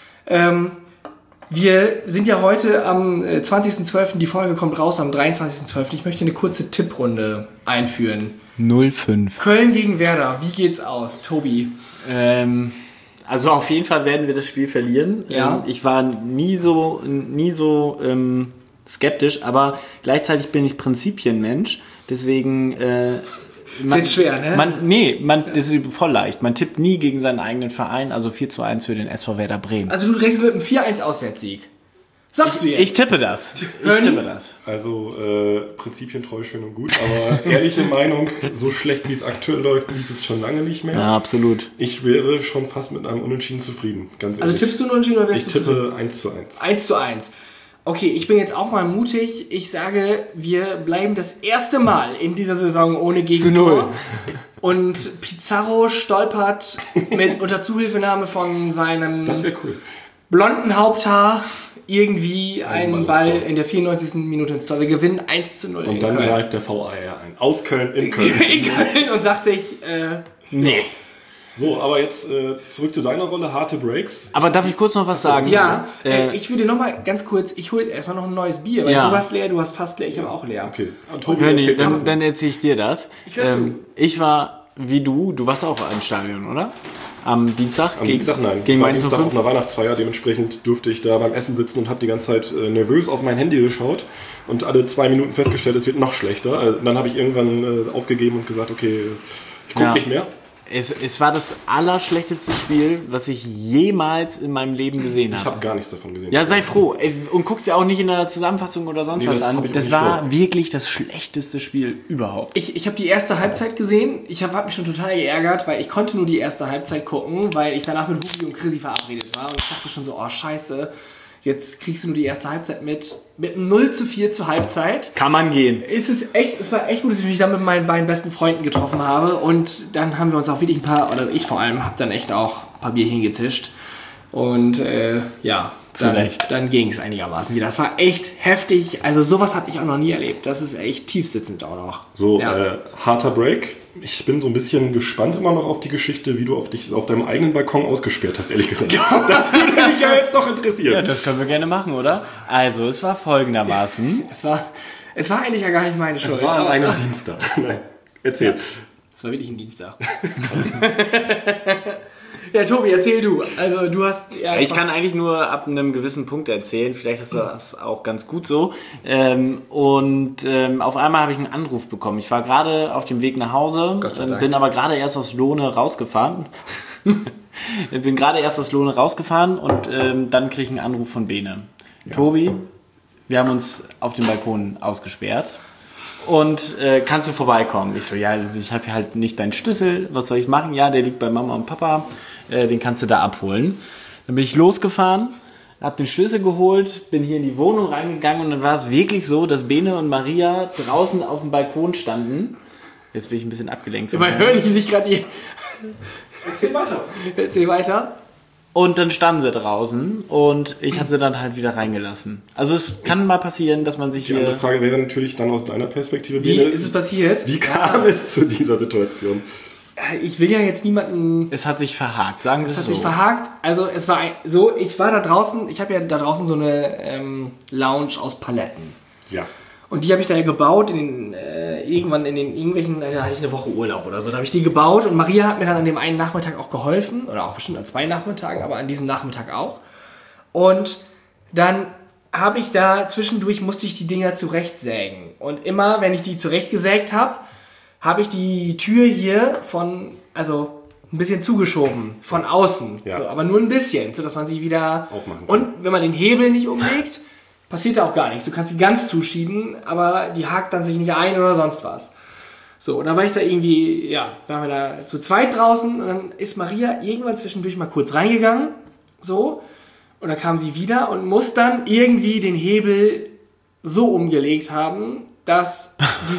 Wir sind ja heute am 20.12. Die Folge kommt raus am 23.12. Ich möchte eine kurze Tipprunde einführen. 0-5. Köln gegen Werder. Wie geht's aus, Tobi? Also auf jeden Fall werden wir das Spiel verlieren. Ja. Ich war nie so skeptisch, aber gleichzeitig bin ich Prinzipienmensch. Deswegen Ist jetzt schwer, ne? das ist voll leicht. Man tippt nie gegen seinen eigenen Verein, also 4-1 für den SV Werder Bremen. Also du rechnest mit einem 4-1 Auswärtssieg. Sagst du jetzt? Ich tippe das. Also prinzipientreu schön und gut, aber ehrliche Meinung, so schlecht wie es aktuell läuft, lief es schon lange nicht mehr. Ja, absolut. Ich wäre schon fast mit einem Unentschieden zufrieden, ganz ehrlich. Also tippst du nur Unentschieden oder wärst Ich du tippe zufrieden? 1:1. 1:1. Okay, ich bin jetzt auch mal mutig. Ich sage, wir bleiben das erste Mal in dieser Saison ohne Gegentor. Und Pizarro stolpert unter Zuhilfenahme von seinem Das wäre cool. blonden Haupthaar irgendwie einen Ball Ball ins Tor. in der 94. Minute ins Tor. Wir gewinnen 1:0 Und in dann Köln. greift der VAR ein. Aus Köln, in Köln. In Köln und sagt sich, Nee. So, aber jetzt zurück zu deiner Rolle, harte Breaks. Aber darf ich kurz noch was sagen? ja, ich würde noch mal ganz kurz, ich hole jetzt erstmal noch ein neues Bier, weil Ja. du hast leer, du hast fast leer, ich habe auch leer. Okay. Tobi, Hörni, erzähl mal. dann erzähle ich dir das. Ich hör zu. Ich war, wie du warst auch im Stadion, oder? Am Dienstag? Am Dienstag, nein. Gegen ich war Mainz Dienstag 05? auf einer Weihnachtsfeier, dementsprechend durfte ich da beim Essen sitzen und habe die ganze Zeit nervös auf mein Handy geschaut und alle 2 Minuten festgestellt, es wird noch schlechter. Also, dann habe ich irgendwann aufgegeben und gesagt, okay, ich gucke Ja. nicht mehr. Es war das allerschlechteste Spiel, was ich jemals in meinem Leben gesehen Ich habe. habe gar nichts davon gesehen. Ja, sei froh. Und guck's dir auch nicht in der Zusammenfassung oder sonst was das hab an. ich Das nicht war vor. wirklich das schlechteste Spiel überhaupt. Ich habe die erste Halbzeit gesehen. Ich hab mich schon total geärgert, weil ich konnte nur die erste Halbzeit gucken, weil ich danach mit Hugi und Chrissy verabredet war. Und ich dachte schon so, oh scheiße, jetzt kriegst du nur die erste Halbzeit mit einem 0:4 zur Halbzeit. Kann man gehen. Es war echt gut, dass ich mich dann mit meinen beiden besten Freunden getroffen habe. Und dann haben wir uns auch wirklich oder ich vor allem, habe dann echt auch ein paar Bierchen gezischt. Und Zu Recht. Dann ging es einigermaßen wieder. Das war echt heftig. Also sowas habe ich auch noch nie erlebt. Das ist echt tiefsitzend auch noch. So, ja. harter Break. Ich bin so ein bisschen gespannt immer noch auf die Geschichte, wie du dich auf deinem eigenen Balkon ausgesperrt hast, ehrlich gesagt. Das würde mich ja jetzt noch interessieren. Ja, das können wir gerne machen, oder? Also, es war folgendermaßen. Es war eigentlich ja gar nicht meine Schuld. Es war an aber- einem Dienstag. Nein. Erzähl. Es war wirklich ein Dienstag. Ja, Tobi, erzähl du. Also du hast... Ja, Ich kann eigentlich nur ab einem gewissen Punkt erzählen. Vielleicht ist das auch ganz gut so. Auf einmal habe ich einen Anruf bekommen. Ich war gerade auf dem Weg nach Hause, Gott sei Dank. bin aber gerade erst aus Lohne rausgefahren. Und dann kriege ich einen Anruf von Bene. Ja. Tobi, wir haben uns auf dem Balkon ausgesperrt. Und kannst du vorbeikommen? Ich so, ja, ich habe halt nicht deinen Schlüssel. Was soll ich machen? Ja, der liegt bei Mama und Papa. Den kannst du da abholen. Dann bin ich losgefahren, habe den Schlüssel geholt, bin hier in die Wohnung reingegangen und dann war es wirklich so, dass Bene und Maria draußen auf dem Balkon standen. Jetzt bin ich ein bisschen abgelenkt. Weil hören die sich gerade die... Erzähl weiter. Und dann standen sie draußen und ich habe sie dann halt wieder reingelassen. Also es kann mal passieren, dass man sich Die andere hier... Frage wäre natürlich dann aus deiner Perspektive, Wie Bene, ist es passiert? wie kam es zu dieser Situation? Ich will ja jetzt niemanden... Es hat sich verhakt, sagen wir es Es hat so. sich verhakt. Also es war so, ich war da draußen, ich habe ja da draußen so eine Lounge aus Paletten. Ja. Und die habe ich da ja gebaut, irgendwann in den irgendwelchen, da hatte ich eine Woche Urlaub oder so, da habe ich die gebaut und Maria hat mir dann an dem einen Nachmittag auch geholfen, oder auch bestimmt an 2 Nachmittagen, aber an diesem Nachmittag auch. Und dann habe ich da zwischendurch, musste ich die Dinger zurechtsägen. Und immer, wenn ich die zurechtgesägt habe, habe ich die Tür hier also ein bisschen zugeschoben, von außen. Ja. So, aber nur ein bisschen, sodass man sie wieder Aufmachen kann. Und wenn man den Hebel nicht umlegt, passiert da auch gar nichts. Du kannst sie ganz zuschieben, aber die hakt dann sich nicht ein oder sonst was. So, und dann war ich da irgendwie, waren wir da zu zweit draußen und dann ist Maria irgendwann zwischendurch mal kurz reingegangen, so, und dann kam sie wieder und muss dann irgendwie den Hebel so umgelegt haben, dass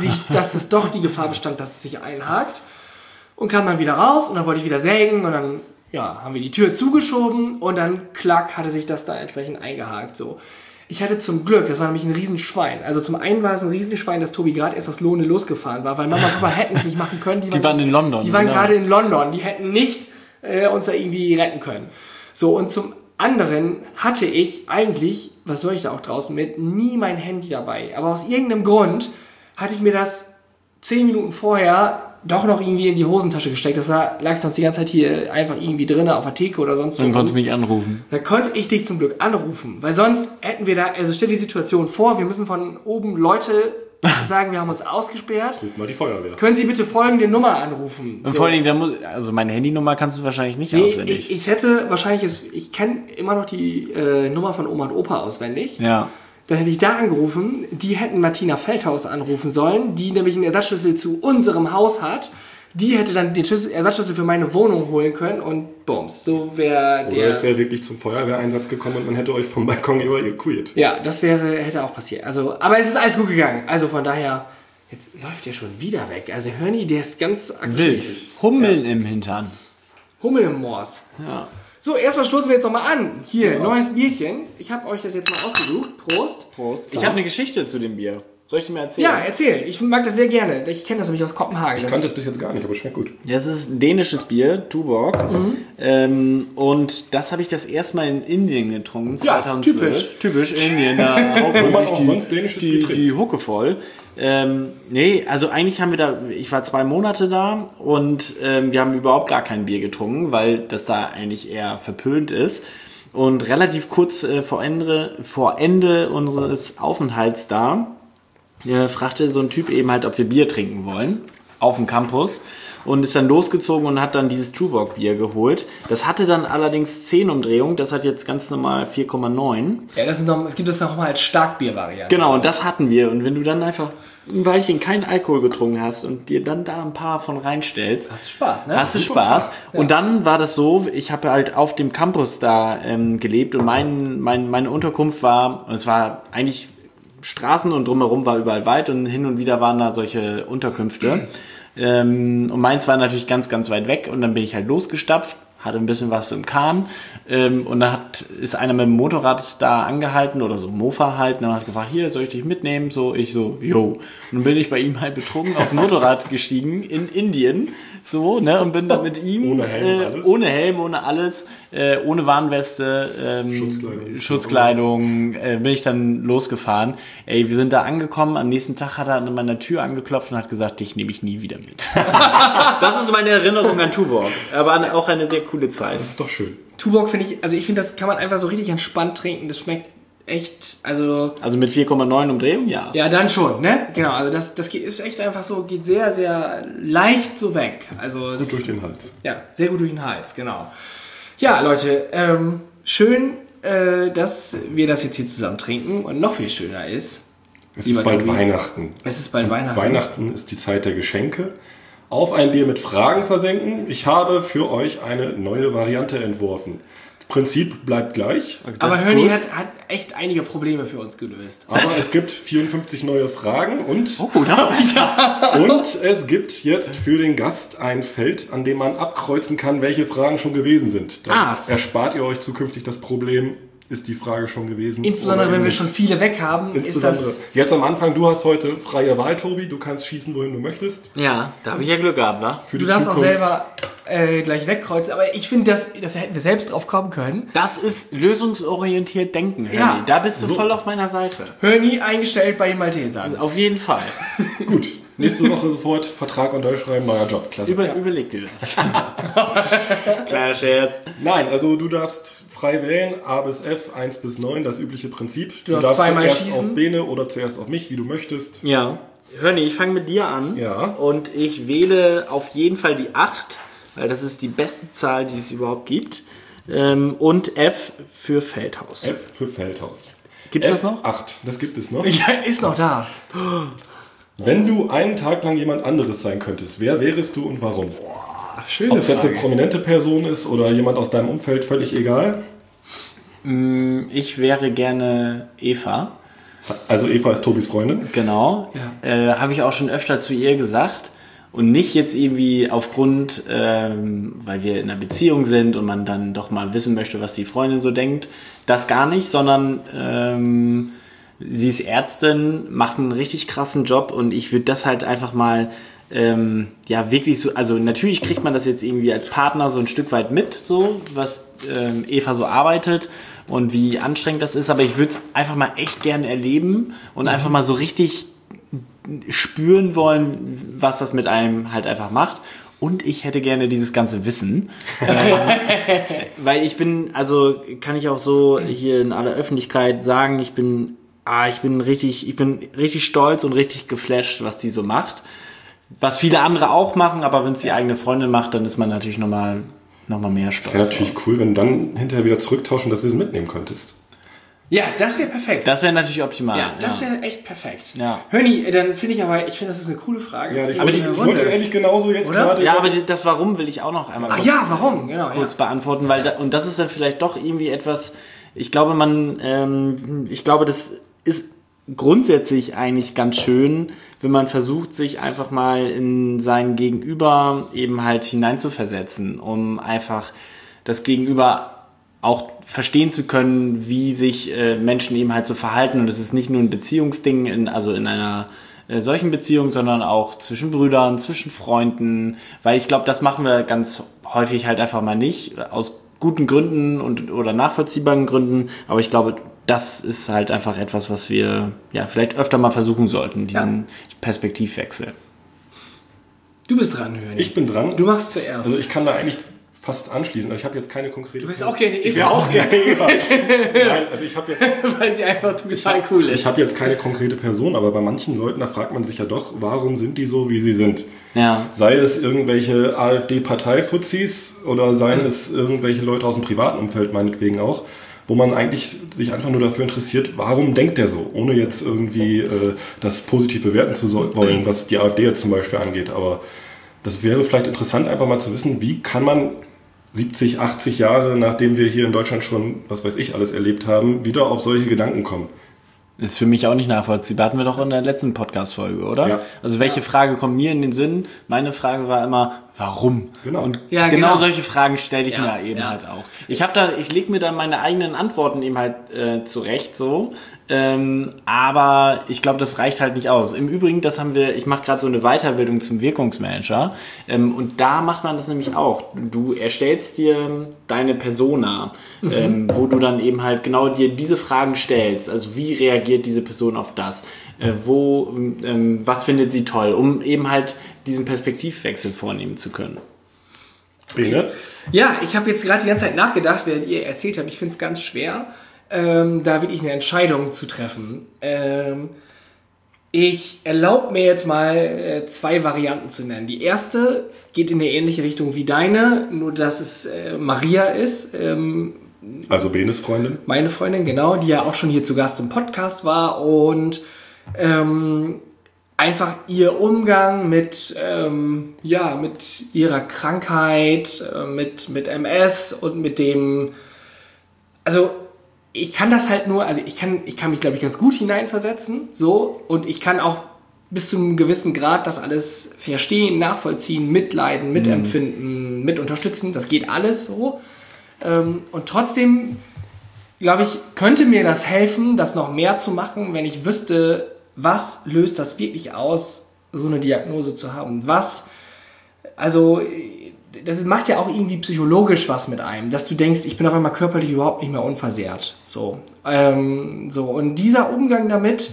das doch die Gefahr bestand, dass es sich einhakt, und kam dann wieder raus und dann wollte ich wieder sägen und dann haben wir die Tür zugeschoben und dann klack hatte sich das da entsprechend eingehakt, so. Ich hatte zum Glück, das war nämlich ein Riesenschwein. Also zum einen war es ein Riesenschwein, dass Tobi gerade erst aus Lohne losgefahren war, weil Mama und Papa hätten es nicht machen können. Die waren in London. Die waren genau. gerade in London. Die hätten nicht uns da irgendwie retten können. So, und zum anderen hatte ich eigentlich, was soll ich da auch draußen mit, nie mein Handy dabei. Aber aus irgendeinem Grund hatte ich mir das 10 Minuten vorher doch noch irgendwie in die Hosentasche gesteckt. Das lag sonst die ganze Zeit hier einfach irgendwie drin auf der Theke oder sonst wo. Dann konntest du mich anrufen. Da konnte ich dich zum Glück anrufen, weil sonst hätten wir da, also stell dir die Situation vor, wir müssen von oben Leute sagen, wir haben uns ausgesperrt. Ruf mal die Feuerwehr. Können Sie bitte folgende Nummer anrufen? Und vor allen Dingen, also meine Handynummer kannst du wahrscheinlich nicht auswendig. Ich hätte wahrscheinlich, ich kenne immer noch die Nummer von Oma und Opa auswendig. Ja. Dann hätte ich da angerufen, die hätten Martina Feldhaus anrufen sollen, die nämlich einen Ersatzschlüssel zu unserem Haus hat. Die hätte dann den Ersatzschlüssel für meine Wohnung holen können und bums, so wäre Oder es wäre wirklich zum Feuerwehreinsatz gekommen und man hätte euch vom Balkon evakuiert. Ja, das hätte auch passiert. Also, aber es ist alles gut gegangen. Also von daher, jetzt läuft der schon wieder weg. Also Hörni, der ist ganz aktiv. Wild. Hummeln im Hintern. Hummel im Moors. Ja. So, erstmal stoßen wir jetzt nochmal an. Hier, neues Bierchen. Ich habe euch das jetzt mal ausgesucht. Prost. Prost. Ich habe eine Geschichte zu dem Bier. Soll ich dir mal erzählen? Ja, erzähl. Ich mag das sehr gerne. Ich kenne das nämlich aus Kopenhagen. Ich kannte es bis jetzt gar nicht, aber schmeckt gut. Das ist ein dänisches Bier, Tuborg. Und das habe ich das erste Mal in Indien getrunken, Ja, 2012. Typisch Indien. Da haut Wo man man auch sich sonst dänisches Bier trinkt. die Hucke voll. Nee, also eigentlich haben wir ich war 2 Monate da und wir haben überhaupt gar kein Bier getrunken, weil das da eigentlich eher verpönt ist. Und relativ kurz vor Ende unseres Aufenthalts da fragte so ein Typ eben halt, ob wir Bier trinken wollen auf dem Campus. und ist dann losgezogen und hat dann dieses Tuborg-Bier geholt. Das hatte dann allerdings 10 Umdrehungen, das hat jetzt ganz normal 4,9. Ja, es gibt das nochmal als Starkbier-Variante. Genau, und das hatten wir. Und wenn du dann einfach ein Weilchen keinen Alkohol getrunken hast und dir dann da ein paar von reinstellst, Hast du Spaß, ne? hast du Spaß. Ja. Und dann war das so, ich habe halt auf dem Campus da gelebt und meine Unterkunft war, und es war eigentlich Straßen und drumherum war überall Wald und hin und wieder waren da solche Unterkünfte. Und meins war natürlich ganz, ganz weit weg und dann bin ich halt losgestapft, hatte ein bisschen was im Kahn und dann ist einer mit dem Motorrad da angehalten oder so Mofa halt und dann hat gefragt, hier, soll ich dich mitnehmen? So, ich so, yo. Und dann bin ich bei ihm halt betrunken aufs Motorrad gestiegen in Indien, so, ne, und bin dann mit ihm ohne Helm, ohne alles, ohne Warnweste, Schutzkleidung bin ich dann losgefahren. Ey, wir sind da angekommen, am nächsten Tag hat er an meiner Tür angeklopft und hat gesagt, dich nehme ich nie wieder mit. Das ist meine Erinnerung an Tuborg, aber auch eine sehr coole Zeit. Das ist doch schön. Tuborg finde ich, also ich finde, das kann man einfach so richtig entspannt trinken. Das schmeckt echt, also mit 4,9 Umdrehungen, ja. ja, dann schon, ne? Genau, also das ist echt einfach so, geht sehr, sehr leicht so weg. Also das, Durch den Hals. ja, sehr gut durch den Hals, genau. Ja, Leute, schön, dass wir das jetzt hier zusammen trinken und noch viel schöner ist, Es lieber ist bald Tobi, Weihnachten. es ist bald Weihnachten. Weihnachten ist die Zeit der Geschenke. Auf ein Bier mit Fragen versenken. Ich habe für euch eine neue Variante entworfen. Prinzip bleibt gleich, Aber Hörni hat echt einige Probleme für uns gelöst. aber es gibt 54 neue Fragen und da Und es gibt jetzt für den Gast ein Feld, an dem man abkreuzen kann, welche Fragen schon gewesen sind. Dann erspart ihr euch zukünftig das Problem, ist die Frage schon gewesen. Insbesondere oder wenn wir nicht. schon viele weg haben, ist das... Jetzt am Anfang, du hast heute freie Wahl, Tobi. Du kannst schießen, wohin du möchtest. Ja, da habe ich ja Glück gehabt, wa? Für Du die darfst auch Zukunft. selber gleich wegkreuzen, aber ich finde, das hätten wir selbst drauf kommen können. Das ist lösungsorientiert denken, Hörni. Ja. Da bist du voll auf meiner Seite. Hörni eingestellt bei den Maltesern. Auf jeden Fall. Gut, nächste Woche sofort Vertrag unterschreiben, neuer Job. Klasse. Überleg dir das. Kleiner Scherz. Nein, also du darfst frei wählen, A bis F, 1 bis 9, das übliche Prinzip. Du darfst darfst zweimal zuerst schießen. auf Bene oder zuerst auf mich, wie du möchtest. Ja. Hörni, ich fange mit dir an. Ja. Und ich wähle auf jeden Fall die 8, weil das ist die beste Zahl, die es überhaupt gibt. Und F für Feldhaus. F für Feldhaus. Gibt es das noch? 8, das gibt es noch. Ja, ist noch da. Wenn du einen Tag lang jemand anderes sein könntest, wer wärest du und warum? Schöne Ob es jetzt eine Frage. prominente Person ist oder jemand aus deinem Umfeld, völlig egal. Ich wäre gerne Eva. Also Eva ist Tobis Freundin. Genau. Ja. Habe ich auch schon öfter zu ihr gesagt. Und nicht jetzt irgendwie aufgrund, weil wir in einer Beziehung sind und man dann doch mal wissen möchte, was die Freundin so denkt. Das gar nicht, sondern sie ist Ärztin, macht einen richtig krassen Job und ich würde das halt einfach mal wirklich so, also natürlich kriegt man das jetzt irgendwie als Partner so ein Stück weit mit, so was Eva so arbeitet und wie anstrengend das ist, aber ich würde es einfach mal echt gerne erleben und einfach mal so richtig spüren wollen, was das mit einem halt einfach macht. Und ich hätte gerne dieses ganze Wissen. Weil ich bin, also kann ich auch so hier in aller Öffentlichkeit sagen, ich bin richtig stolz und richtig geflasht, was die so macht. Was viele andere auch machen, aber wenn es die eigene Freundin macht, dann ist man natürlich noch mal mehr stolz. Das wäre natürlich cool, wenn du dann hinterher wieder zurücktauschen und das Wissen mitnehmen könntest. Ja, das wäre perfekt. Das wäre natürlich optimal. ja, das wäre echt perfekt. Ja. Hörni, dann finde ich finde, das ist eine coole Frage. Ja, ich für wollte, die ich Runde. wollte eigentlich genauso jetzt Oder? gerade... Ja, aber das Warum will ich auch noch einmal Ach ja, warum? Genau. kurz beantworten, weil und das ist dann vielleicht doch irgendwie etwas, ich glaube, das ist grundsätzlich eigentlich ganz schön, wenn man versucht, sich einfach mal in sein Gegenüber eben halt hineinzuversetzen, um einfach das Gegenüber auch verstehen zu können, wie sich Menschen eben halt so verhalten. Und das ist nicht nur ein Beziehungsding, in einer solchen Beziehung, sondern auch zwischen Brüdern, zwischen Freunden, weil ich glaube, das machen wir ganz häufig halt einfach mal nicht, aus guten Gründen oder nachvollziehbaren Gründen, aber ich glaube, das ist halt einfach etwas, was wir ja vielleicht öfter mal versuchen sollten, diesen Perspektivwechsel. Du bist dran, Hörni. Ich bin dran. Du machst zuerst. Also ich kann da eigentlich fast anschließen. Also ich habe jetzt keine konkrete... Du wärst auch gerne Eva. Ich wäre auch gerne Eva. Nein, also ich habe jetzt... Weil sie einfach total cool ist. Ich habe jetzt keine konkrete Person, aber bei manchen Leuten, da fragt man sich ja doch, warum sind die so, wie sie sind? Ja. Sei es irgendwelche AfD-Parteifuzis oder seien es irgendwelche Leute aus dem privaten Umfeld meinetwegen auch, wo man eigentlich sich einfach nur dafür interessiert, warum denkt der so, ohne jetzt irgendwie das positiv bewerten zu wollen, was die AfD jetzt zum Beispiel angeht. Aber das wäre vielleicht interessant, einfach mal zu wissen, wie kann man 70, 80 Jahre, nachdem wir hier in Deutschland schon, was weiß ich, alles erlebt haben, wieder auf solche Gedanken kommen. Ist für mich auch nicht nachvollziehbar. Hatten wir doch in der letzten Podcast-Folge, oder? Ja. Also welche Frage kommt mir in den Sinn? Meine Frage war immer, warum? Genau. Und Ja, genau genau. solche Fragen stelle ich Ja, mir eben ja. halt auch. Ich lege mir dann meine eigenen Antworten eben halt zurecht so. Aber ich glaube, das reicht halt nicht aus. Im Übrigen, ich mache gerade so eine Weiterbildung zum Wirkungsmanager. Und da macht man das nämlich auch. Du erstellst dir deine Persona, wo du dann eben halt genau dir diese Fragen stellst. Also wie reagiert diese Person auf das? Was findet sie toll? Um eben halt diesen Perspektivwechsel vornehmen zu können. Bene? Ja, ich habe jetzt gerade die ganze Zeit nachgedacht, während ihr erzählt habt. Ich finde es ganz schwer, da wirklich eine Entscheidung zu treffen. Ich erlaube mir jetzt mal 2 Varianten zu nennen. Die erste geht in eine ähnliche Richtung wie deine, nur dass es Maria ist. Also Benes Freundin? Meine Freundin, genau, die ja auch schon hier zu Gast im Podcast war und einfach ihr Umgang mit ihrer Krankheit, mit MS und mit dem, also ich kann das halt nur, also ich kann mich, glaube ich, ganz gut hineinversetzen, so, und ich kann auch bis zu einem gewissen Grad das alles verstehen, nachvollziehen, mitleiden, mitempfinden, mit unterstützen, das geht alles so. Und trotzdem, glaube ich, könnte mir das helfen, das noch mehr zu machen, wenn ich wüsste, was löst das wirklich aus, so eine Diagnose zu haben. Das macht ja auch irgendwie psychologisch was mit einem, dass du denkst, ich bin auf einmal körperlich überhaupt nicht mehr unversehrt. Und dieser Umgang damit,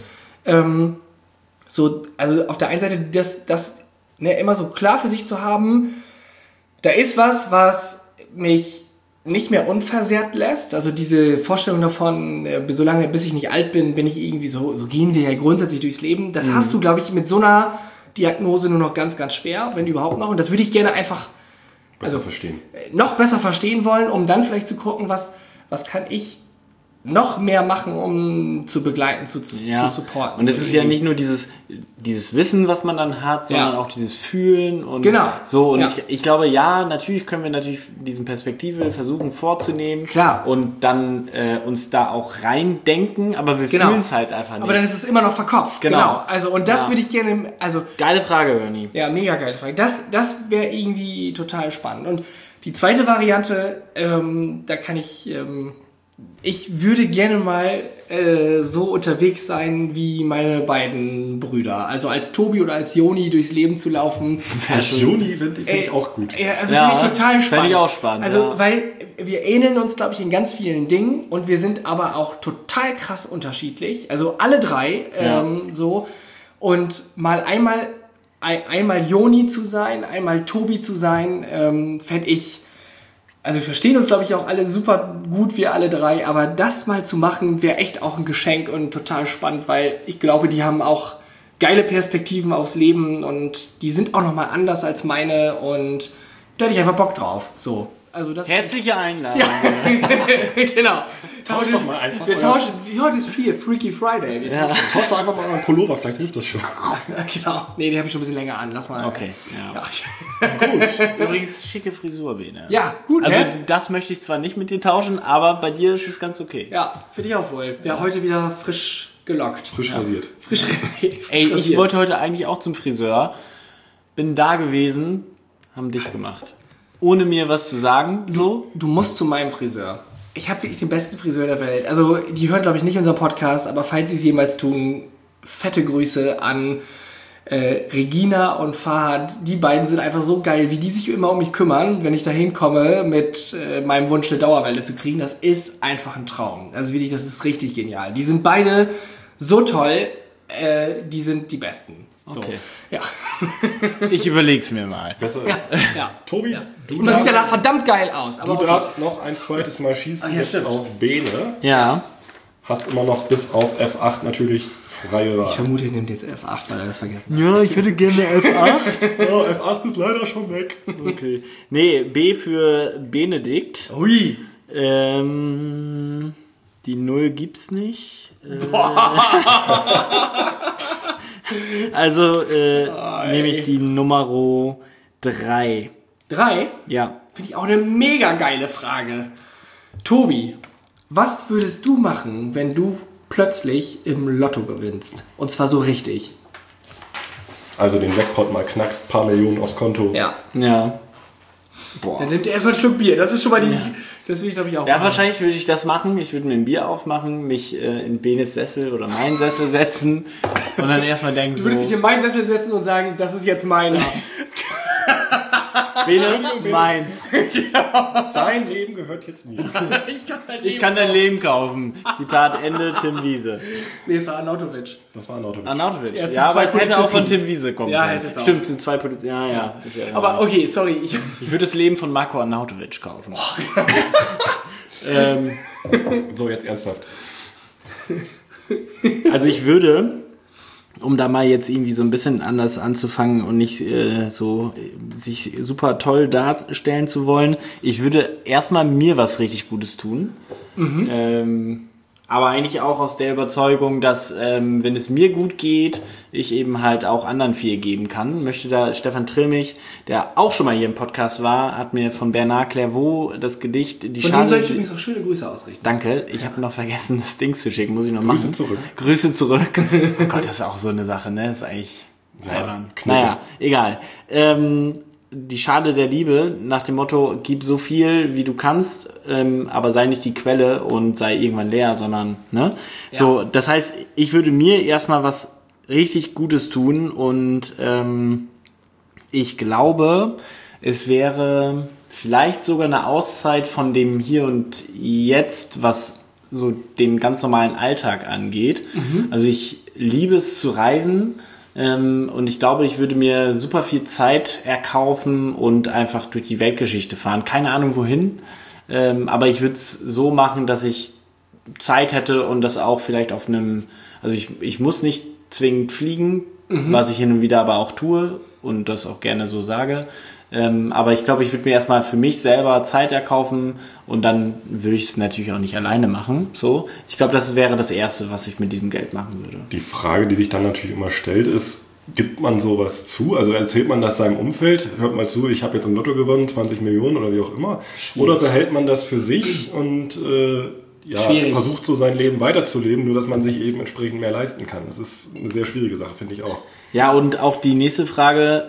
also auf der einen Seite das immer so klar für sich zu haben, da ist was mich nicht mehr unversehrt lässt. Also diese Vorstellung davon, bis ich nicht alt bin, bin ich irgendwie so gehen wir ja grundsätzlich durchs Leben. Das hast du, glaube ich, mit so einer Diagnose nur noch ganz, ganz schwer, wenn überhaupt noch. Und das würde ich gerne einfach Verstehen. noch besser verstehen wollen, um dann vielleicht zu gucken, was kann ich noch mehr machen, um zu begleiten, zu supporten. Und es ist ja nicht nur dieses Wissen, was man dann hat, sondern auch dieses Fühlen und so. Und ich glaube, natürlich können wir diesen Perspektive versuchen vorzunehmen. Klar. Und dann uns da auch reindenken, aber wir fühlen es halt einfach nicht. Aber dann ist es immer noch verkopft. Genau. Also, und das würde ich gerne, geile Frage, Bernie. Ja, mega geile Frage. Das wäre irgendwie total spannend. Und die zweite Variante, da kann ich würde gerne mal so unterwegs sein wie meine beiden Brüder. Also als Tobi oder als Joni durchs Leben zu laufen. Als Joni finde ich auch gut. Finde ich total spannend. Fände ich auch spannend. Also, weil wir ähneln uns, glaube ich, in ganz vielen Dingen und wir sind aber auch total krass unterschiedlich. Also alle 3 so. Und mal einmal Joni zu sein, einmal Tobi zu sein, fände ich. Also wir verstehen uns, glaube ich, auch alle super gut, wir alle 3, aber das mal zu machen, wäre echt auch ein Geschenk und total spannend, weil ich glaube, die haben auch geile Perspektiven aufs Leben und die sind auch nochmal anders als meine und da hätte ich einfach Bock drauf. So. Also das Herzliche Einladung. Ja. Genau. Tausch doch mal einfach. Wir tauschen. Heute ist Freaky Friday. Tausch doch einfach mal einen Pullover, vielleicht hilft das schon. Genau. Nee, den habe ich schon ein bisschen länger an. Lass mal. Okay. Ja. Gut. Übrigens, schicke Frisur, Bene. Ja, gut. Also das möchte ich zwar nicht mit dir tauschen, aber bei dir ist es ganz okay. Ja, für dich auch wohl. Ja, heute wieder frisch gelockt. Frisch rasiert. Frisch Ey, rasiert. ich wollte heute eigentlich auch zum Friseur. Bin da gewesen, haben dich gemacht. Ohne mir was zu sagen, so. Du musst zu meinem Friseur. Ich habe wirklich den besten Friseur der Welt. Also, die hören, glaube ich, nicht unseren Podcast, aber falls sie es jemals tun, fette Grüße an Regina und Fahad. Die beiden sind einfach so geil, wie die sich immer um mich kümmern, wenn ich da hinkomme mit meinem Wunsch, eine Dauerwelle zu kriegen. Das ist einfach ein Traum. Also wirklich, das ist richtig genial. Die sind beide so toll, die sind die Besten. So. Okay. Ja. Ich überleg's mir mal. Besser Ja. ist. Ja. Tobi, Ja. Man sieht danach verdammt geil aus. Aber du okay. darfst noch ein zweites Mal schießen, Ach ja, jetzt stimmt. auf Bene. Ja. Hast immer noch bis auf F8 natürlich freie Wahl. Ich vermute, er nimmt jetzt F8, weil er das vergessen hat. Ja, ich hätte gerne F8. Oh, F8 ist leider schon weg. Okay. Nee, B für Benedikt. Ui. Die 0 gibt's nicht. Also nehme ich die Nummer 3. 3? Ja. Finde ich auch eine mega geile Frage. Tobi, was würdest du machen, wenn du plötzlich im Lotto gewinnst? Und zwar so richtig. Also den Jackpot mal knackst, paar Millionen aufs Konto. Ja. Ja. Dann nimmt er erstmal einen Schluck Bier. Das ist schon mal die. Das will ich, glaube ich, auch Ja, machen. wahrscheinlich würde ich das machen. Ich würde mir ein Bier aufmachen, mich in Benes Sessel oder meinen Sessel setzen und dann erstmal denken, Du würdest dich in meinen Sessel setzen und sagen, das ist jetzt meiner. Bene, meins. Dein Leben gehört jetzt mir. Ich kann dein Leben kaufen. Zitat Ende, Tim Wiese. Nee, es war Arnautovic. Das war ein Auto. Arnautovic. Ja, zu Ja, aber zwei es hätte auch von Polizisten. Tim Wiese kommen Ja, können. hätte es auch. Stimmt, zu 2 Polizisten. Ja. Aber okay, sorry. Ich würde das Leben von Marco Arnautovic kaufen. So, jetzt ernsthaft. Also ich würde, um da mal jetzt irgendwie so ein bisschen anders anzufangen und nicht sich super toll darstellen zu wollen, ich würde erstmal mir was richtig Gutes tun. Aber eigentlich auch aus der Überzeugung, dass wenn es mir gut geht, ich eben halt auch anderen viel geben kann. Möchte da Stefan Trimmich, der auch schon mal hier im Podcast war, hat mir von Bernard Clairvaux das Gedicht Die Von dem soll ich Schale... übrigens auch schöne Grüße ausrichten. Danke, ich habe noch vergessen, das Ding zu schicken. Muss ich noch machen. zurück. Grüße zurück. Oh Gott, das ist auch so eine Sache, ne? Das ist eigentlich albern. Knippe. Naja, egal. Die Schale der Liebe nach dem Motto, gib so viel, wie du kannst, aber sei nicht die Quelle und sei irgendwann leer, sondern, ne? Ja. So, das heißt, ich würde mir erstmal was richtig Gutes tun und ich glaube, es wäre vielleicht sogar eine Auszeit von dem Hier und Jetzt, was so den ganz normalen Alltag angeht. Also ich liebe es zu reisen und ich glaube, ich würde mir super viel Zeit erkaufen und einfach durch die Weltgeschichte fahren. Keine Ahnung wohin, aber ich würde es so machen, dass ich Zeit hätte und das auch vielleicht auf einem, also ich muss nicht zwingend fliegen, was ich hin und wieder aber auch tue und das auch gerne so sage. Aber ich glaube, ich würde mir erstmal für mich selber Zeit erkaufen und dann würde ich es natürlich auch nicht alleine machen. So, ich glaube, das wäre das Erste, was ich mit diesem Geld machen würde. Die Frage, die sich dann natürlich immer stellt, ist, gibt man sowas zu? Also erzählt man das seinem Umfeld? Hört mal zu, ich habe jetzt im Lotto gewonnen, 20 Millionen oder wie auch immer. Oder behält man das für sich und Schwierig. versucht so sein Leben weiterzuleben, nur dass man sich eben entsprechend mehr leisten kann? Das ist eine sehr schwierige Sache, finde ich auch. Ja, und auch die nächste Frage,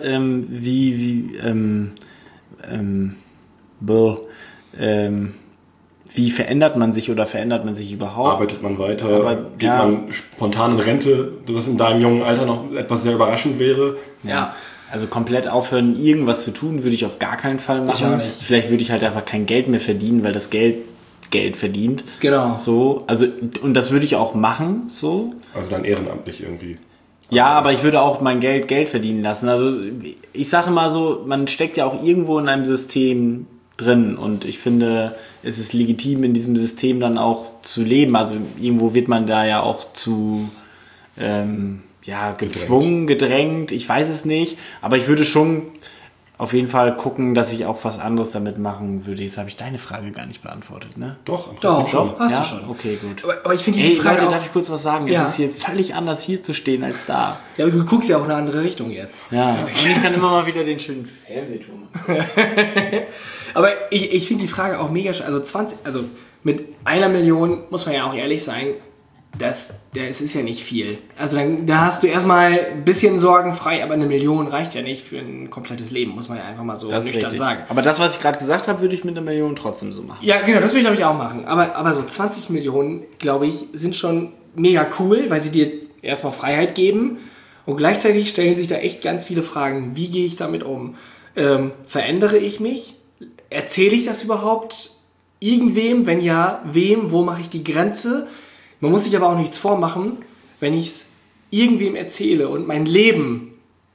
wie verändert man sich oder verändert man sich überhaupt? Arbeitet man weiter? Aber, geht ja. man spontan in Rente? Was in deinem jungen Alter noch etwas sehr überraschend wäre. Ja. Also komplett aufhören, irgendwas zu tun, würde ich auf gar keinen Fall machen. Ich auch nicht. Vielleicht würde ich halt einfach kein Geld mehr verdienen, weil das Geld verdient. Genau. So, also, und das würde ich auch machen, so. Also dann ehrenamtlich irgendwie. Ja, aber ich würde auch mein Geld verdienen lassen. Also ich sage mal so, man steckt ja auch irgendwo in einem System drin und ich finde, es ist legitim, in diesem System dann auch zu leben. Also irgendwo wird man da ja auch zu gezwungen, gedrängt, ich weiß es nicht. Aber ich würde schon auf jeden Fall gucken, dass ich auch was anderes damit machen würde. Jetzt habe ich deine Frage gar nicht beantwortet, ne? Doch, im Doch, Prinzip schon. hast Ja? du schon. Okay, gut. Aber ich finde die Hey Frage Leute, auch, darf ich kurz was sagen? Ja. Es ist hier völlig anders, hier zu stehen als da. ja, du guckst ja auch in eine andere Richtung jetzt. Ja, und ich kann immer mal wieder den schönen Fernsehturm machen. Aber ich finde die Frage auch mega schön. Also mit 1 Million muss man ja auch ehrlich sein, es ist ja nicht viel. Also da hast du erstmal ein bisschen sorgenfrei, aber 1 Million reicht ja nicht für ein komplettes Leben, muss man ja einfach mal so Das ist nüchtern richtig. sagen. Aber das, was ich gerade gesagt habe, würde ich mit 1 Million trotzdem so machen. Ja, genau, das will ich glaube ich auch machen. Aber so 20 Millionen, glaube ich, sind schon mega cool, weil sie dir erstmal Freiheit geben und gleichzeitig stellen sich da echt ganz viele Fragen. Wie gehe ich damit um? Verändere ich mich? Erzähle ich das überhaupt irgendwem? Wenn ja, wem? Wo mache ich die Grenze? Man muss sich aber auch nichts vormachen, wenn ich es irgendwem erzähle und mein Leben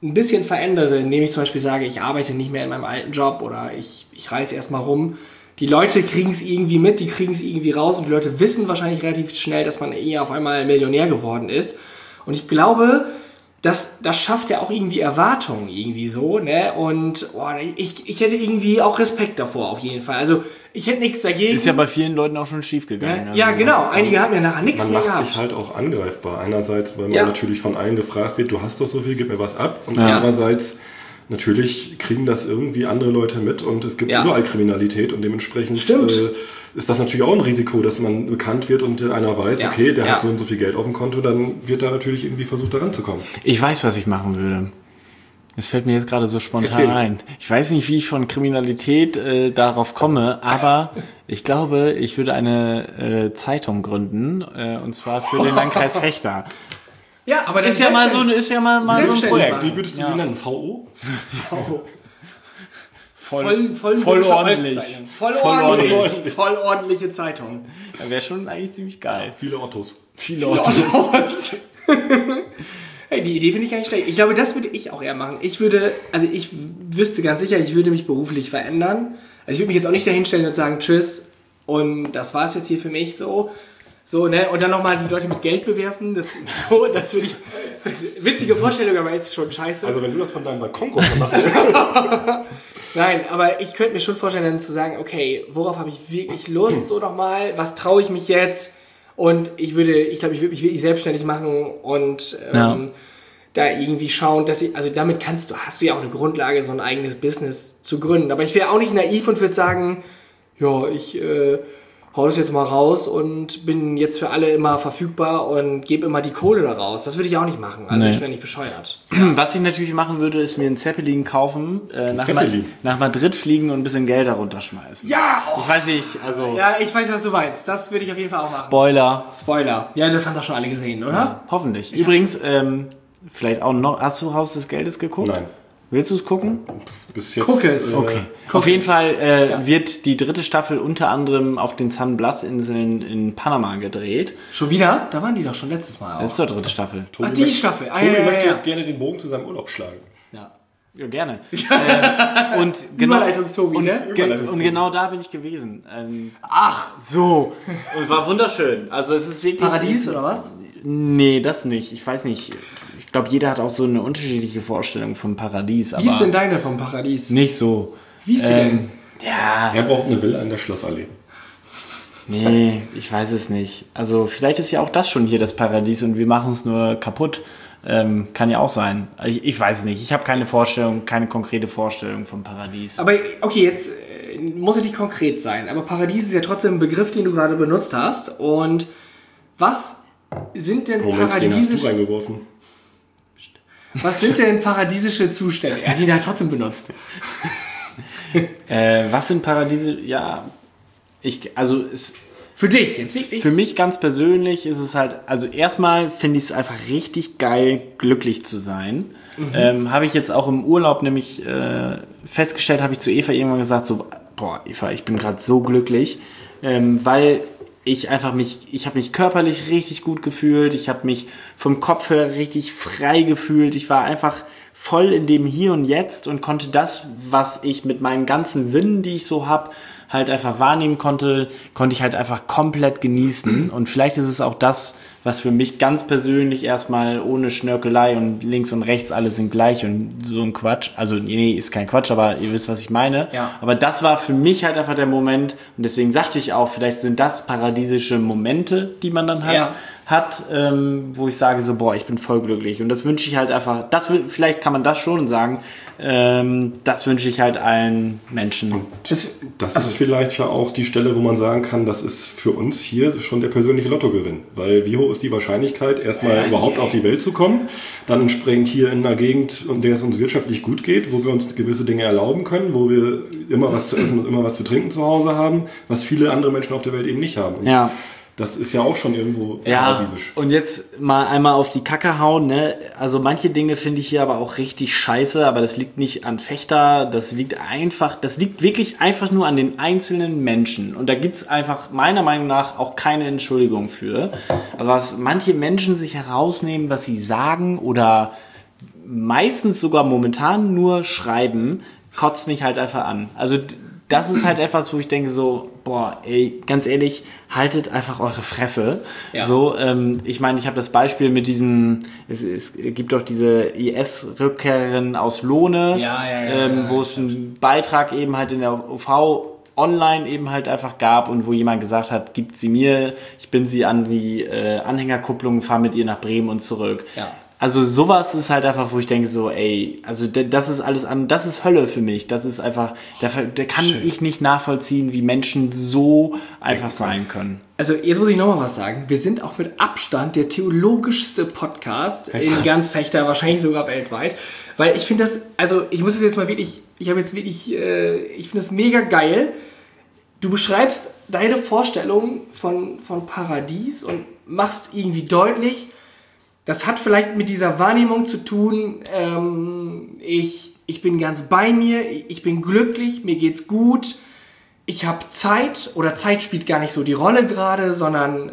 ein bisschen verändere, indem ich zum Beispiel sage, ich arbeite nicht mehr in meinem alten Job oder ich reise erstmal rum. Die Leute kriegen es irgendwie mit, die kriegen es irgendwie raus und die Leute wissen wahrscheinlich relativ schnell, dass man eher auf einmal Millionär geworden ist. Und ich glaube, das schafft ja auch irgendwie Erwartungen irgendwie so, ne? Und ich hätte irgendwie auch Respekt davor auf jeden Fall. Also ich hätte nichts dagegen. Ist ja bei vielen Leuten auch schon schief gegangen. Ja, genau. Einige haben ja nachher nichts mehr Man gehabt. macht sich halt auch angreifbar. Einerseits, weil man natürlich von allen gefragt wird, du hast doch so viel, gib mir was ab. Und andererseits, natürlich kriegen das irgendwie andere Leute mit und es gibt überall Kriminalität und dementsprechend ist das natürlich auch ein Risiko, dass man bekannt wird und einer weiß, okay, der hat so und so viel Geld auf dem Konto, dann wird da natürlich irgendwie versucht, da ranzukommen. Ich weiß, was ich machen würde. Das fällt mir jetzt gerade so spontan ein. Ich weiß nicht, wie ich von Kriminalität darauf komme, aber ich glaube, ich würde eine Zeitung gründen, und zwar für den Landkreis Fechter. Ja, aber das ist ja mal so ein Projekt. Wie würdest du sie nennen? VO? Voll ordentlich. Voll ordentliche Zeitung. Das wäre schon eigentlich ziemlich geil. Viele Ottos. Hey, die Idee finde ich gar nicht schlecht. Ich glaube, das würde ich auch eher machen. Ich wüsste ganz sicher, ich würde mich beruflich verändern. Also ich würde mich jetzt auch nicht dahinstellen und sagen, tschüss, und das war es jetzt hier für mich so. So, ne? Und dann nochmal die Leute mit Geld bewerfen. Das würde ich. Witzige Vorstellung, aber ist schon scheiße. Also wenn du das von deinem Balkon machst. Nein, aber ich könnte mir schon vorstellen, dann zu sagen, okay, worauf habe ich wirklich Lust, so nochmal, was traue ich mich jetzt? Und ich glaube, ich würde mich wirklich selbstständig machen und da irgendwie schauen, dass ich, also damit hast du ja auch eine Grundlage, so ein eigenes Business zu gründen. Aber ich wäre auch nicht naiv und würde sagen, ja, ich hau das jetzt mal raus und bin jetzt für alle immer verfügbar und gebe immer die Kohle da raus. Das würde ich auch nicht machen. Also ich bin nicht bescheuert. Was ich natürlich machen würde, ist mir einen Zeppelin kaufen, nach Madrid fliegen und ein bisschen Geld darunter schmeißen. Ja! Oh. Ich weiß nicht, also... Ja, ich weiß, was du meinst. Das würde ich auf jeden Fall auch machen. Spoiler. Ja, das haben doch schon alle gesehen, oder? Ja, hoffentlich. Übrigens, vielleicht auch noch... Hast du Haus des Geldes geguckt? Nein. Willst du es gucken? Bis jetzt, Guck es. Okay. Auf jeden Fall wird die 3. Staffel unter anderem auf den San Blas-Inseln in Panama gedreht. Schon wieder? Da waren die doch schon letztes Mal auch. Das ist die 3. Staffel. Die Staffel. Tobi möchte jetzt gerne den Bogen zu seinem Urlaub schlagen. Ja, gerne. Und Überleitungs-Tobi, ne? Und genau da bin ich gewesen. Ach, so. Und war wunderschön. Also es ist wirklich... Paradies oder was? Nee, das nicht. Ich weiß nicht. Ich glaube, jeder hat auch so eine unterschiedliche Vorstellung vom Paradies. Wie ist denn deine vom Paradies? Nicht so. Wie ist die denn? Ja. Er braucht eine Villa in der Schlossallee. Nee, ich weiß es nicht. Also vielleicht ist ja auch das schon hier das Paradies und wir machen es nur kaputt. Kann ja auch sein. Ich weiß nicht. Ich habe keine konkrete Vorstellung vom Paradies. Aber okay, jetzt muss es nicht konkret sein. Aber Paradies ist ja trotzdem ein Begriff, den du gerade benutzt hast. Und was sind denn Den hast du reingeworfen. Was sind denn paradiesische Zustände? Er hat ihn da trotzdem benutzt. Was sind Paradiese? Ja, für dich jetzt wirklich? Für mich ganz persönlich ist es halt, also erstmal finde ich es einfach richtig geil, glücklich zu sein. Habe ich jetzt auch im Urlaub nämlich festgestellt, habe ich zu Eva irgendwann gesagt, so, boah, Eva, ich bin gerade so glücklich, weil ich habe mich körperlich richtig gut gefühlt, ich habe mich vom Kopf her richtig frei gefühlt, ich war einfach voll in dem Hier und Jetzt und konnte das, was ich mit meinen ganzen Sinnen, die ich so habe, halt einfach wahrnehmen konnte ich halt einfach komplett genießen. Und vielleicht ist es auch das, was für mich ganz persönlich erstmal ohne Schnörkelei und links und rechts alle sind gleich und so ein Quatsch. Also nee, ist kein Quatsch, aber ihr wisst, was ich meine. Ja. Aber das war für mich halt einfach der Moment und deswegen sagte ich auch, vielleicht sind das paradiesische Momente, die man dann halt hat, wo ich sage so, boah, ich bin voll glücklich. Und das wünsche ich halt einfach, vielleicht kann man das schon sagen, das wünsche ich halt allen Menschen. Das ist vielleicht ja auch die Stelle, wo man sagen kann, das ist für uns hier schon der persönliche Lottogewinn. Weil wie hoch ist die Wahrscheinlichkeit, erstmal überhaupt auf die Welt zu kommen, dann entsprechend hier in einer Gegend, in der es uns wirtschaftlich gut geht, wo wir uns gewisse Dinge erlauben können, wo wir immer was zu essen und immer was zu trinken zu Hause haben, was viele andere Menschen auf der Welt eben nicht haben. Und das ist ja auch schon irgendwo paradiesisch. Und jetzt mal einmal auf die Kacke hauen, ne? Also manche Dinge finde ich hier aber auch richtig scheiße, aber das liegt nicht an Fechter, das liegt wirklich einfach nur an den einzelnen Menschen. Und da gibt es einfach meiner Meinung nach auch keine Entschuldigung für. Aber was manche Menschen sich herausnehmen, was sie sagen oder meistens sogar momentan nur Schreiben kotzt mich halt einfach an. Also das ist halt etwas, wo ich denke so, boah, ey, ganz ehrlich, haltet einfach eure Fresse. Ja. So, ich meine, ich habe das Beispiel mit diesem, es gibt doch diese IS-Rückkehrerin aus Lohne, wo es einen Beitrag eben halt in der OV online eben halt einfach gab und wo jemand gesagt hat, gibt sie mir, ich bin sie an die Anhängerkupplung, fahre mit ihr nach Bremen und zurück. Ja. Also sowas ist halt einfach, wo ich denke so, ey, also das ist alles das ist Hölle für mich. Das ist einfach, da kann ich nicht nachvollziehen, wie Menschen so einfach sein können. Also jetzt muss ich nochmal was sagen. Wir sind auch mit Abstand der theologischste Podcast in ganz Fechter, wahrscheinlich sogar weltweit. Weil ich finde das, also ich muss es jetzt mal wirklich, ich finde das mega geil. Du beschreibst deine Vorstellung von Paradies und machst irgendwie deutlich, das hat vielleicht mit dieser Wahrnehmung zu tun, ich bin ganz bei mir, ich bin glücklich, mir geht's gut, ich habe Zeit, oder Zeit spielt gar nicht so die Rolle gerade, sondern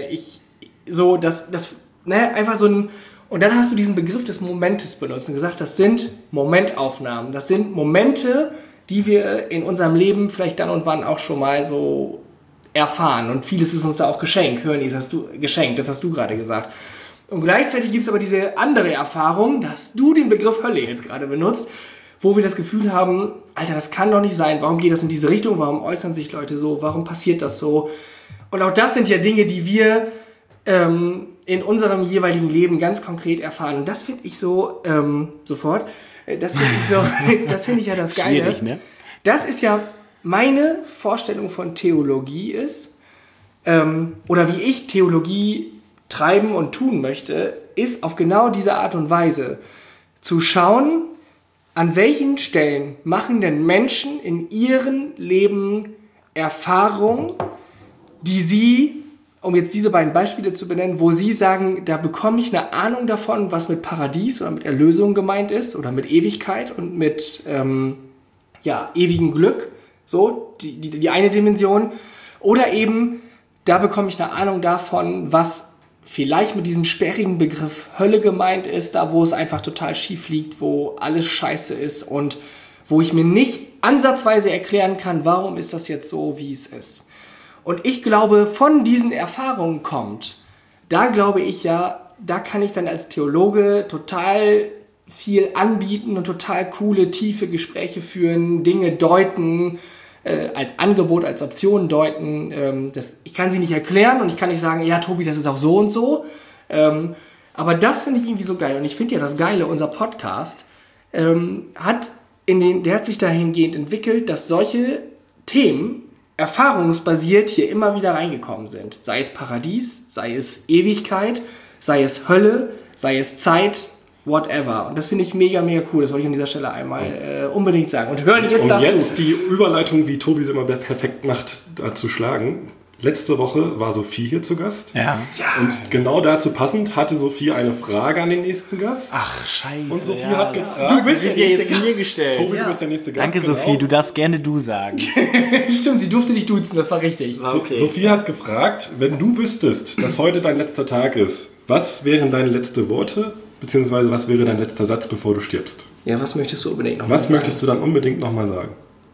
einfach so ein, und dann hast du diesen Begriff des Momentes benutzt und gesagt, das sind Momentaufnahmen, das sind Momente, die wir in unserem Leben vielleicht dann und wann auch schon mal so erfahren, und vieles ist uns da auch geschenkt, das hast du gerade gesagt. Und gleichzeitig gibt es aber diese andere Erfahrung, dass du den Begriff Hölle jetzt gerade benutzt, wo wir das Gefühl haben, Alter, das kann doch nicht sein. Warum geht das in diese Richtung? Warum äußern sich Leute so? Warum passiert das so? Und auch das sind ja Dinge, die wir in unserem jeweiligen Leben ganz konkret erfahren. Und das finde ich so, das finde ich ja das Geile. Schwierig, ne? Das ist ja meine Vorstellung von Theologie ist, oder wie ich Theologie treiben und tun möchte, ist auf genau diese Art und Weise zu schauen, an welchen Stellen machen denn Menschen in ihrem Leben Erfahrungen, die sie, um jetzt diese beiden Beispiele zu benennen, wo sie sagen, da bekomme ich eine Ahnung davon, was mit Paradies oder mit Erlösung gemeint ist oder mit Ewigkeit und mit ewigem Glück, so die eine Dimension, oder eben da bekomme ich eine Ahnung davon, was vielleicht mit diesem sperrigen Begriff Hölle gemeint ist, da wo es einfach total schief liegt, wo alles scheiße ist und wo ich mir nicht ansatzweise erklären kann, warum ist das jetzt so, wie es ist. Und ich glaube, von diesen Erfahrungen kommt, da glaube ich ja, da kann ich dann als Theologe total viel anbieten und total coole, tiefe Gespräche führen, Dinge deuten, als Angebot, als Option deuten. Ich kann sie nicht erklären und ich kann nicht sagen, ja Tobi, das ist auch so und so. Aber das finde ich irgendwie so geil. Und ich finde ja das Geile, unser Podcast hat sich dahingehend entwickelt, dass solche Themen erfahrungsbasiert hier immer wieder reingekommen sind. Sei es Paradies, sei es Ewigkeit, sei es Hölle, sei es Zeit, whatever. Und das finde ich mega, mega cool. Das wollte ich an dieser Stelle einmal unbedingt sagen. Und hören jetzt das. Und jetzt die Überleitung, wie Tobi sie immer perfekt macht, zu schlagen. Letzte Woche war Sophie hier zu Gast. Ja. Und genau dazu passend hatte Sophie eine Frage an den nächsten Gast. Ach, scheiße. Und Sophie hat gefragt. Du bist ja jetzt mir gestellt. Tobi, du bist der nächste Gast. Danke, Sophie. Du darfst gerne du sagen. Stimmt, sie durfte nicht duzen. Das war richtig. Okay. Sophie hat gefragt, wenn du wüsstest, dass heute dein letzter Tag ist, was wären deine letzten Worte, beziehungsweise was wäre dein letzter Satz, bevor du stirbst? Ja, was möchtest du unbedingt nochmal sagen? Was möchtest du dann unbedingt nochmal sagen?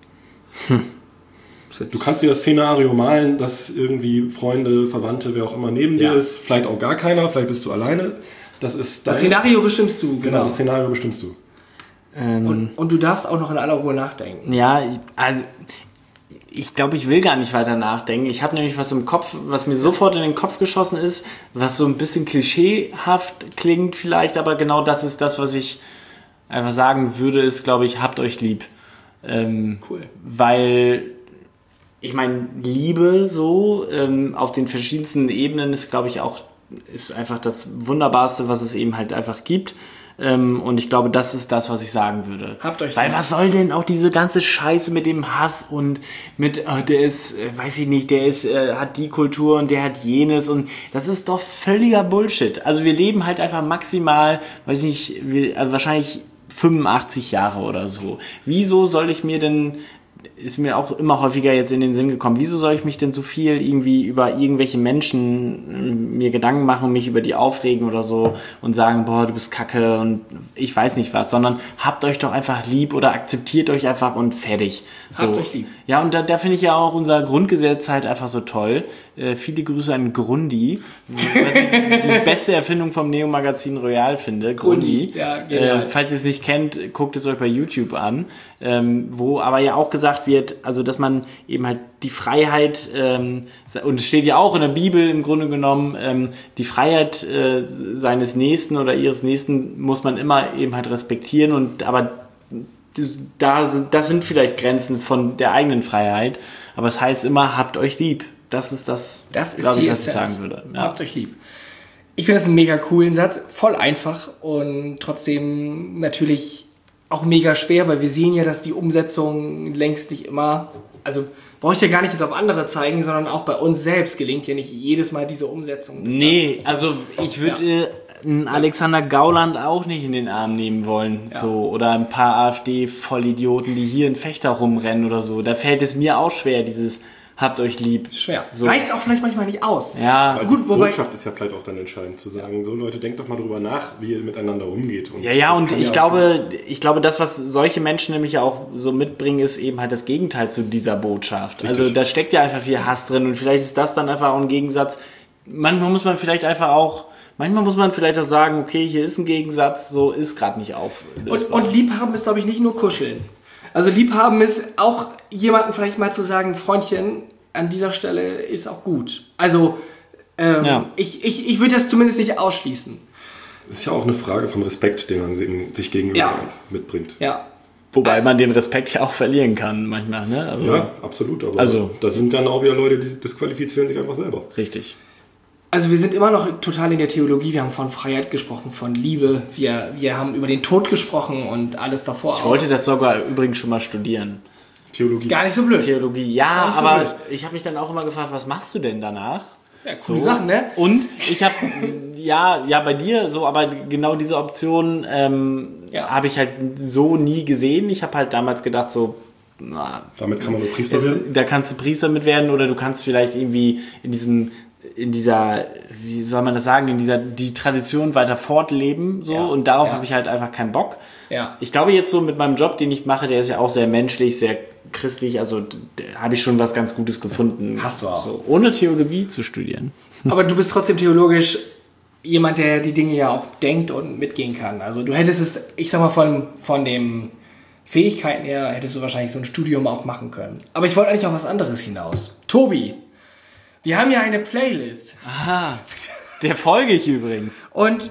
Du kannst dir das Szenario malen, dass irgendwie Freunde, Verwandte, wer auch immer neben dir ist, vielleicht auch gar keiner, vielleicht bist du alleine. Das Szenario bestimmst du, genau. Das Szenario bestimmst du. Und du darfst auch noch in aller Ruhe nachdenken. Ja, also ich glaube, ich will gar nicht weiter nachdenken. Ich habe nämlich was im Kopf, was mir sofort in den Kopf geschossen ist, was so ein bisschen klischeehaft klingt vielleicht, aber genau das ist das, was ich einfach sagen würde, ist, glaube ich, habt euch lieb. Cool. Weil ich meine, Liebe so auf den verschiedensten Ebenen ist, glaube ich, ist einfach das Wunderbarste, was es eben halt einfach gibt. Und ich glaube, das ist das, was ich sagen würde. Habt euch Weil was soll denn auch diese ganze Scheiße mit dem Hass und mit, der ist, weiß ich nicht, der ist, hat die Kultur und der hat jenes und das ist doch völliger Bullshit. Also wir leben halt einfach maximal, weiß ich nicht, wahrscheinlich 85 Jahre oder so. Wieso soll ich mir denn ist mir auch immer häufiger jetzt in den Sinn gekommen, wieso soll ich mich denn so viel irgendwie über irgendwelche Menschen mir Gedanken machen und mich über die aufregen oder so und sagen, boah, du bist kacke und ich weiß nicht was, sondern habt euch doch einfach lieb oder akzeptiert euch einfach und fertig. So. Habt euch lieb. Ja, und da finde ich ja auch unser Grundgesetz halt einfach so toll. Viele Grüße an Grundi, was ich die beste Erfindung vom Neo-Magazin Royal finde. Grundi. Ja, genial. Falls ihr es nicht kennt, guckt es euch bei YouTube an, wo aber ja auch gesagt wird, also dass man eben halt die Freiheit, und es steht ja auch in der Bibel im Grunde genommen, die Freiheit seines Nächsten oder ihres Nächsten muss man immer eben halt respektieren, aber das sind vielleicht Grenzen von der eigenen Freiheit, aber es heißt immer, habt euch lieb. Das ist Das ist glaube die ich, was ich Essenz. sagen würde. Ja. Habt euch lieb. Ich finde das einen mega coolen Satz, voll einfach und trotzdem natürlich auch mega schwer, weil wir sehen ja, dass die Umsetzung längst nicht immer, also brauche ich ja gar nicht jetzt auf andere zeigen, sondern auch bei uns selbst gelingt ja nicht jedes Mal diese Umsetzung. des Nee, Satzes. also ich würde einen Alexander Gauland auch nicht in den Arm nehmen wollen. Ja. So, oder ein paar AfD-Vollidioten, die hier in Fechter rumrennen oder so. Da fällt es mir auch schwer, dieses habt euch lieb. Schwer. So. Reicht auch vielleicht manchmal nicht aus. Ja, Weil Gut, die wobei- Botschaft ist ja vielleicht auch dann entscheidend zu sagen, so Leute, denkt doch mal drüber nach, wie ihr miteinander umgeht. Und ja, das und kann ich ja glaube, das, was solche Menschen nämlich ja auch so mitbringen, ist eben halt das Gegenteil zu dieser Botschaft. Richtig. Also da steckt ja einfach viel Hass drin und vielleicht ist das dann einfach auch ein Gegensatz. Manchmal muss man vielleicht auch sagen, okay, hier ist ein Gegensatz, so ist gerade nicht auflösbar. Und Liebhaben ist, glaube ich, nicht nur Kuscheln. Also Liebhaben ist auch jemandem vielleicht mal zu sagen, Freundchen, an dieser Stelle ist auch gut. Also Ja. ich würde das zumindest nicht ausschließen. Das ist ja auch eine Frage vom Respekt, den man sich gegenüber Ja. mitbringt. Ja. Wobei man den Respekt ja auch verlieren kann manchmal, ne? Also, Ja, absolut. Aber Also- da sind dann auch wieder Leute, die disqualifizieren sich einfach selber. richtig. Also wir sind immer noch total in der Theologie. Wir haben von Freiheit gesprochen, von Liebe. Wir haben über den Tod gesprochen und alles davor Ich wollte das sogar übrigens schon mal studieren. Theologie. Gar nicht so blöd. Theologie, ja, nicht so aber blöd. ich habe mich dann auch immer gefragt, was machst du denn danach? Ja, coole Sachen, ne? Und ich habe, ja, bei dir so, aber genau diese Option Ja. habe ich halt so nie gesehen. Ich habe halt damals gedacht so, Damit kann man nur Priester werden. da kannst du Priester mit werden oder du kannst vielleicht irgendwie in dieser, wie soll man das sagen, die Tradition weiter fortleben so Ja, und darauf ja. habe ich halt einfach keinen Bock. Ja. Ich glaube jetzt so mit meinem Job, den ich mache, der ist ja auch sehr menschlich, sehr christlich, also habe ich schon was ganz Gutes gefunden. Hast du auch. So, ohne Theologie zu studieren. Aber du bist trotzdem theologisch jemand, der die Dinge ja auch denkt und mitgehen kann. Also du hättest es, ich sag mal, von den Fähigkeiten her, hättest du wahrscheinlich so ein Studium auch machen können. Aber ich wollte eigentlich auf was anderes hinaus. Tobi, wir haben ja eine Playlist. Aha, der folge ich übrigens. Und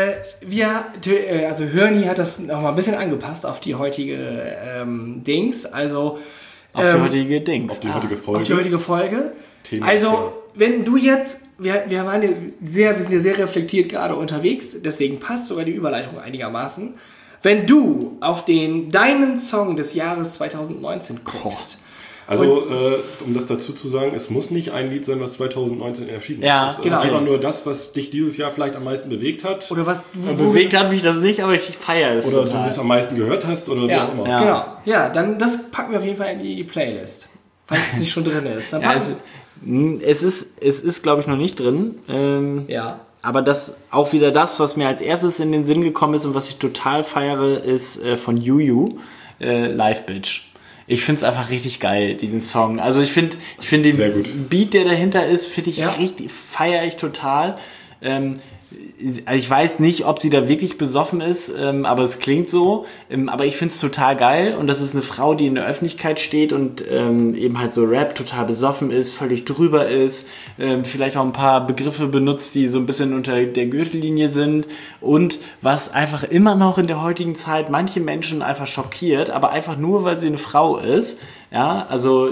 also Hörni hat das noch mal ein bisschen angepasst auf die heutige Dings. Also Auf die heutige Dings. Auf die heutige Folge. auf die heutige Folge. Thema Also, ist ja- wenn du jetzt, wir sind ja sehr reflektiert gerade unterwegs, deswegen passt sogar die Überleitung einigermaßen. Wenn du auf deinen Song des Jahres 2019 guckst, Also, um das dazu zu sagen, es muss nicht ein Lied sein, was 2019 erschienen Ja, ist. Es ist genau. einfach nur das, was dich dieses Jahr vielleicht am meisten bewegt hat. oder was, Bewegt hat mich das nicht, aber ich feiere es. Oder total. du es am meisten gehört hast oder wie ja, auch immer. Ja. genau. Ja, dann das packen wir auf jeden Fall in die Playlist. Falls es nicht schon drin ist. Dann Ja, packen es ist glaube ich, noch nicht drin. ja. Aber das auch wieder das, was mir als erstes in den Sinn gekommen ist und was ich total feiere, ist von Juju, Live Bitch. Ich finde es einfach richtig geil, diesen Song. Also ich finde den Sehr gut. Beat, der dahinter ist, finde ich Ja. richtig, feiere ich total. Ich weiß nicht, ob sie da wirklich besoffen ist, aber es klingt so. Aber ich finde es total geil und das ist eine Frau, die in der Öffentlichkeit steht und eben halt so Rap total besoffen ist, völlig drüber ist, vielleicht auch ein paar Begriffe benutzt, die so ein bisschen unter der Gürtellinie sind und was einfach immer noch in der heutigen Zeit manche Menschen einfach schockiert, aber einfach nur, weil sie eine Frau ist. Ja, also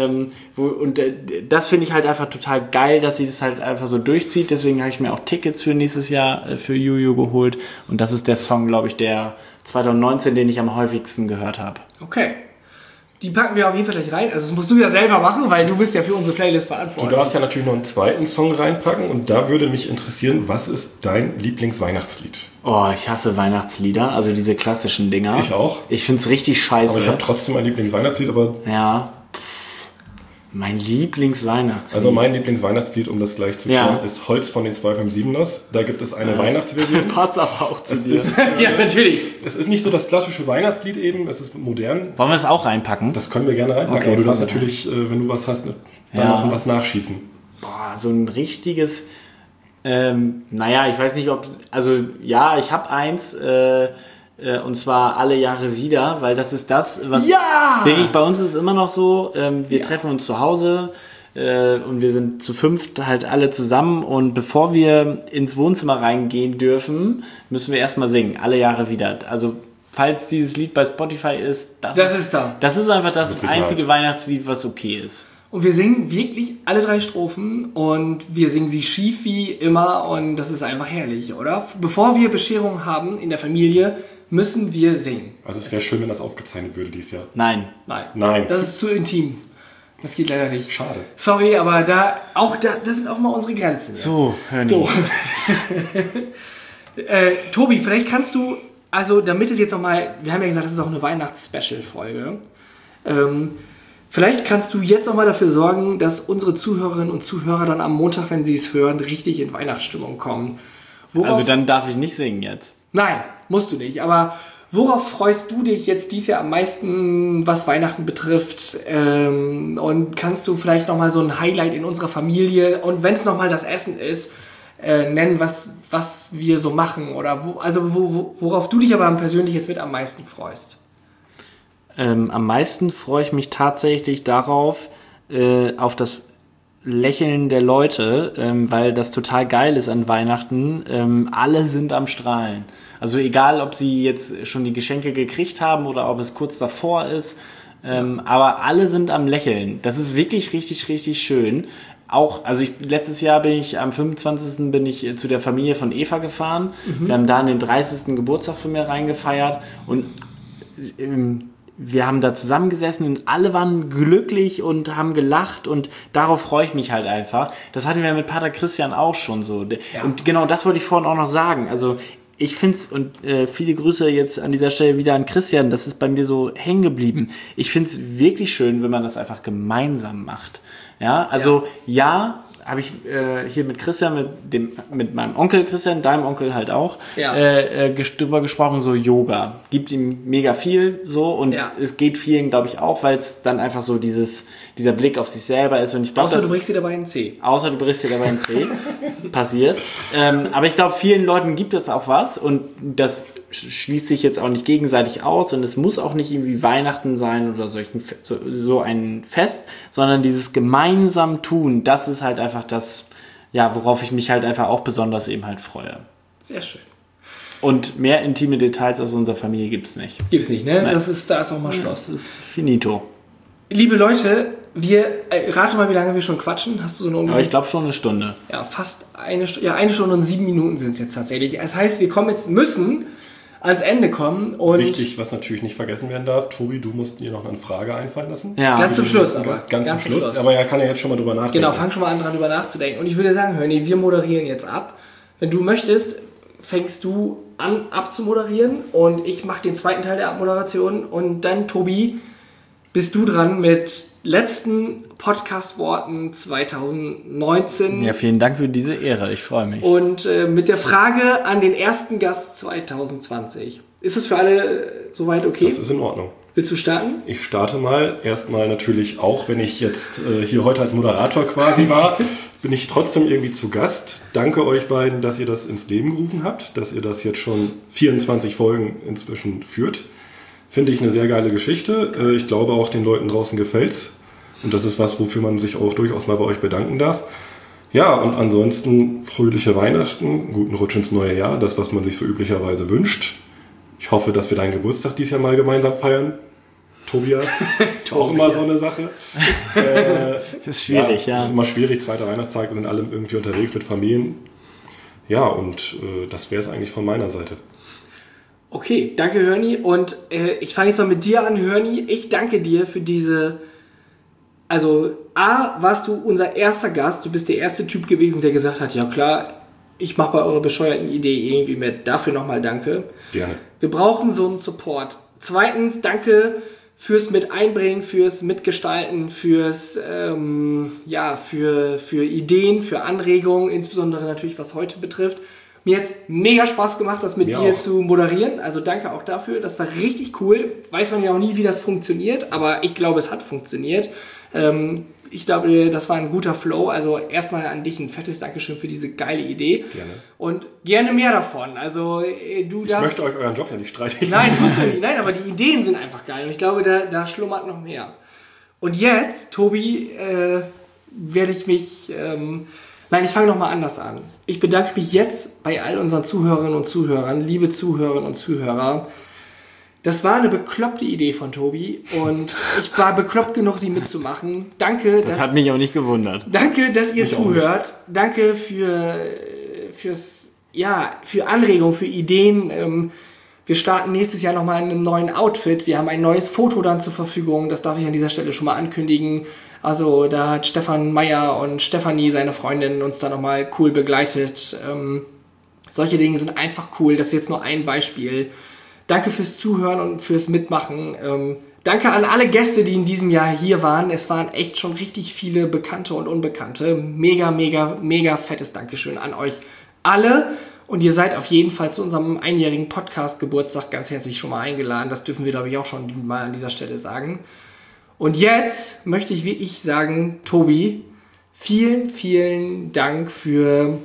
das finde ich halt einfach total geil, dass sie das halt einfach so durchzieht. Deswegen habe ich mir auch Tickets für nächstes Jahr für Juju geholt. Und das ist der Song, glaube ich, der 2019, den ich am häufigsten gehört habe. Okay. Die packen wir auf jeden Fall gleich rein. Also das musst du ja selber machen, weil du bist ja für unsere Playlist Du verantwortlich. darfst ja natürlich noch einen zweiten Song reinpacken und da würde mich interessieren, was ist dein Lieblingsweihnachtslied? Oh, ich hasse Weihnachtslieder, also diese klassischen Dinger. Ich auch. Ich find's richtig scheiße. Aber ich habe trotzdem ein Lieblingsweihnachtslied, aber Ja. Mein Lieblingsweihnachtslied. also mein Lieblingsweihnachtslied, um das gleich zu klären, Ja. ist Holz von den 257ers. Da gibt es eine Weihnachtsversion. Passt aber auch zu dir. Ja, natürlich. Es ist nicht so das klassische Weihnachtslied eben, es ist modern. Wollen wir es auch reinpacken? Das können wir gerne reinpacken, Okay, aber du darfst fangen wir natürlich, wenn du was hast, dann Ja. noch was nachschießen. Boah, so ein richtiges. Naja, ich weiß nicht, ob. Also, ja, ich habe eins. Und zwar alle Jahre wieder, weil das ist das, was. Ja! Wirklich, bei uns ist es immer noch so. Wir treffen uns zu Hause. Und wir sind zu fünft halt alle zusammen. Und bevor wir ins Wohnzimmer reingehen dürfen, müssen wir erstmal singen. Alle Jahre wieder. Also, falls dieses Lied bei Spotify ist, Das ist da. Das ist einfach das Mit Sicherheit. einzige Weihnachtslied, was okay ist. Und wir singen wirklich alle 3 Strophen und wir singen sie schief wie immer und das ist einfach herrlich, oder? Bevor wir Bescherung haben in der Familie, müssen wir singen. Also es wäre schön, wenn das aufgezeichnet würde dieses Jahr. Nein. Nein. Das ist zu intim. Das geht leider nicht. Schade. Sorry, aber das sind auch mal unsere Grenzen. Jetzt. So, Hörni. So. Tobi, vielleicht kannst du, also damit es jetzt nochmal, wir haben ja gesagt, das ist auch eine Weihnachts-Special-Folge. Vielleicht kannst du jetzt nochmal dafür sorgen, dass unsere Zuhörerinnen und Zuhörer dann am Montag, wenn sie es hören, richtig in Weihnachtsstimmung kommen. Worauf, Also dann darf ich nicht singen jetzt. nein, musst du nicht. Aber worauf freust du dich jetzt dieses Jahr am meisten, was Weihnachten betrifft? Und kannst du vielleicht nochmal so ein Highlight in unserer Familie und wenn es nochmal das Essen ist, nennen, was wir so machen? Oder worauf du dich aber persönlich jetzt mit am meisten freust? Am meisten freue ich mich tatsächlich darauf, auf das Lächeln der Leute, weil das total geil ist an Weihnachten. Alle sind am Strahlen. Also egal, ob sie jetzt schon die Geschenke gekriegt haben oder ob es kurz davor ist, aber alle sind am Lächeln. Das ist wirklich richtig, richtig schön. Auch, also letztes Jahr bin ich am 25. bin ich zu der Familie von Eva gefahren. Wir haben da den 30. Geburtstag von mir reingefeiert und wir haben da zusammengesessen und alle waren glücklich und haben gelacht und darauf freue ich mich halt einfach. Das hatten wir mit Pater Christian auch schon so. Ja. Und genau das wollte ich vorhin auch noch sagen. Also ich finde es, und viele Grüße jetzt an dieser Stelle wieder an Christian, das ist bei mir so hängen geblieben. Ich finde es wirklich schön, wenn man das einfach gemeinsam macht. Ja, also ja habe ich hier mit Christian, mit meinem Onkel Christian, deinem Onkel halt auch, drüber gesprochen, so Yoga. Gibt ihm mega viel so und es geht vielen, glaube ich, auch, weil es dann einfach so dieser Blick auf sich selber ist. Und ich glaub, Außer du brichst dir dabei ein C. Außer du brichst dir dabei ein C. Passiert. Aber ich glaube, vielen Leuten gibt es auch was und das schließt sich jetzt auch nicht gegenseitig aus und es muss auch nicht irgendwie Weihnachten sein oder so ein Fest, sondern dieses gemeinsam tun, das ist halt einfach das, ja, worauf ich mich halt einfach auch besonders eben halt freue. Sehr schön. Und mehr intime Details aus unserer Familie gibt es nicht. Gibt's nicht, ne? Nein. Da ist auch mal Schluss. Das ist finito. Liebe Leute, wir rate mal, wie lange wir schon quatschen. Hast du so eine Aber ungefähr? ich glaube schon eine Stunde. Ja, fast eine Stunde. Ja, 1 Stunde und 7 Minuten sind es jetzt tatsächlich. Das heißt, wir müssen ans Ende kommen. Und Wichtig, was natürlich nicht vergessen werden darf, Tobi, du musst dir noch eine Frage einfallen lassen. Ja. ganz zum Schluss. Aber. Ganz zum Schluss. Aber er kann ja jetzt schon mal drüber nachdenken. Genau, fang schon mal an, dran drüber nachzudenken. Und ich würde sagen, Hörni, wir moderieren jetzt ab. Wenn du möchtest, fängst du an abzumoderieren und ich mache den zweiten Teil der Abmoderation. Und dann, Tobi, bist du dran mit letzten Podcast-Worten 2019. Ja, vielen Dank für diese Ehre. Ich freue mich. Und mit der Frage an den ersten Gast 2020. Ist es für alle soweit okay? Das ist in Ordnung. Willst du starten? Ich starte mal. Erstmal natürlich auch, wenn ich jetzt hier heute als Moderator quasi war, bin ich trotzdem irgendwie zu Gast. Danke euch beiden, dass ihr das ins Leben gerufen habt, dass ihr das jetzt schon 24 Folgen inzwischen führt. Finde ich eine sehr geile Geschichte. Ich glaube auch den Leuten draußen gefällt's. Und das ist was, wofür man sich auch durchaus mal bei euch bedanken darf. Ja, und ansonsten fröhliche Weihnachten, guten Rutsch ins neue Jahr, das, was man sich so üblicherweise wünscht. Ich hoffe, dass wir deinen Geburtstag dieses Jahr mal gemeinsam feiern. Tobias, ist auch immer so eine Sache. Das ist schwierig, ja. Das ist immer schwierig, zweiter Weihnachtstag, sind alle irgendwie unterwegs mit Familien. Ja, und das wäre es eigentlich von meiner Seite. Okay, danke Hörni. Und ich fange jetzt mal mit dir an, Hörni. Ich danke dir für diese... Also, A, warst du unser erster Gast. Du bist der erste Typ gewesen, der gesagt hat, ja klar, ich mache bei eurer bescheuerten Idee irgendwie mit. Dafür nochmal danke. Gerne. Wir brauchen so einen Support. Zweitens, danke fürs mit einbringen, fürs mitgestalten, fürs für Ideen, für Anregungen, insbesondere natürlich was heute betrifft. Mir hat es mega Spaß gemacht, das mit dir zu moderieren. Also danke auch dafür. Das war richtig cool. Weiß man ja auch nie, wie das funktioniert, aber ich glaube, es hat funktioniert. Ich glaube, das war ein guter Flow. Also erstmal an dich ein fettes Dankeschön für diese geile Idee. Gerne. Und gerne mehr davon. Also du darfst... Ich möchte euch euren Job ja nicht streichen. Nein, tust du nicht. Nein, aber die Ideen sind einfach geil. Und ich glaube, da schlummert noch mehr. Und jetzt, Tobi, werde ich mich... Nein, ich fange nochmal anders an. Ich bedanke mich jetzt bei all unseren Zuhörerinnen und Zuhörern, liebe Zuhörerinnen und Zuhörer. Das war eine bekloppte Idee von Tobi und ich war bekloppt genug, sie mitzumachen. Danke, Das hat mich auch nicht gewundert. Danke, dass ihr zuhört. Danke für Anregungen, für Ideen. Wir starten nächstes Jahr nochmal in einem neuen Outfit. Wir haben ein neues Foto dann zur Verfügung. Das darf ich an dieser Stelle schon mal ankündigen. Also da hat Stefan Meyer und Stefanie, seine Freundin, uns da nochmal cool begleitet. Solche Dinge sind einfach cool. Das ist jetzt nur ein Beispiel. Danke fürs Zuhören und fürs Mitmachen. Danke an alle Gäste, die in diesem Jahr hier waren. Es waren echt schon richtig viele Bekannte und Unbekannte. Mega, mega, mega fettes Dankeschön an euch alle. Und ihr seid auf jeden Fall zu unserem einjährigen Podcast-Geburtstag ganz herzlich schon mal eingeladen. Das dürfen wir, glaube ich, auch schon mal an dieser Stelle sagen. Und jetzt möchte ich wirklich sagen, Tobi, vielen, vielen Dank für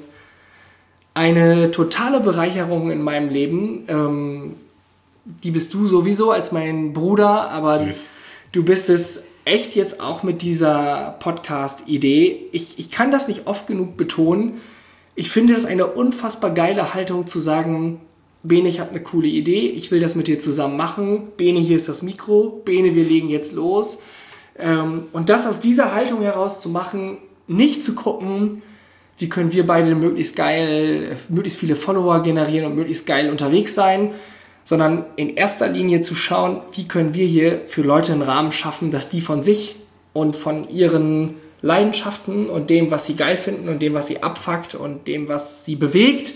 eine totale Bereicherung in meinem Leben. Die bist du sowieso als mein Bruder, aber Süß. Du bist es echt jetzt auch mit dieser Podcast-Idee. Ich kann das nicht oft genug betonen. Ich finde das eine unfassbar geile Haltung zu sagen, Bene, ich habe eine coole Idee, ich will das mit dir zusammen machen. Bene, hier ist das Mikro. Bene, wir legen jetzt los. Und das aus dieser Haltung heraus zu machen, nicht zu gucken, wie können wir beide möglichst viele Follower generieren und möglichst geil unterwegs sein, sondern in erster Linie zu schauen, wie können wir hier für Leute einen Rahmen schaffen, dass die von sich und von ihren Leidenschaften und dem, was sie geil finden und dem, was sie abfuckt und dem, was sie bewegt,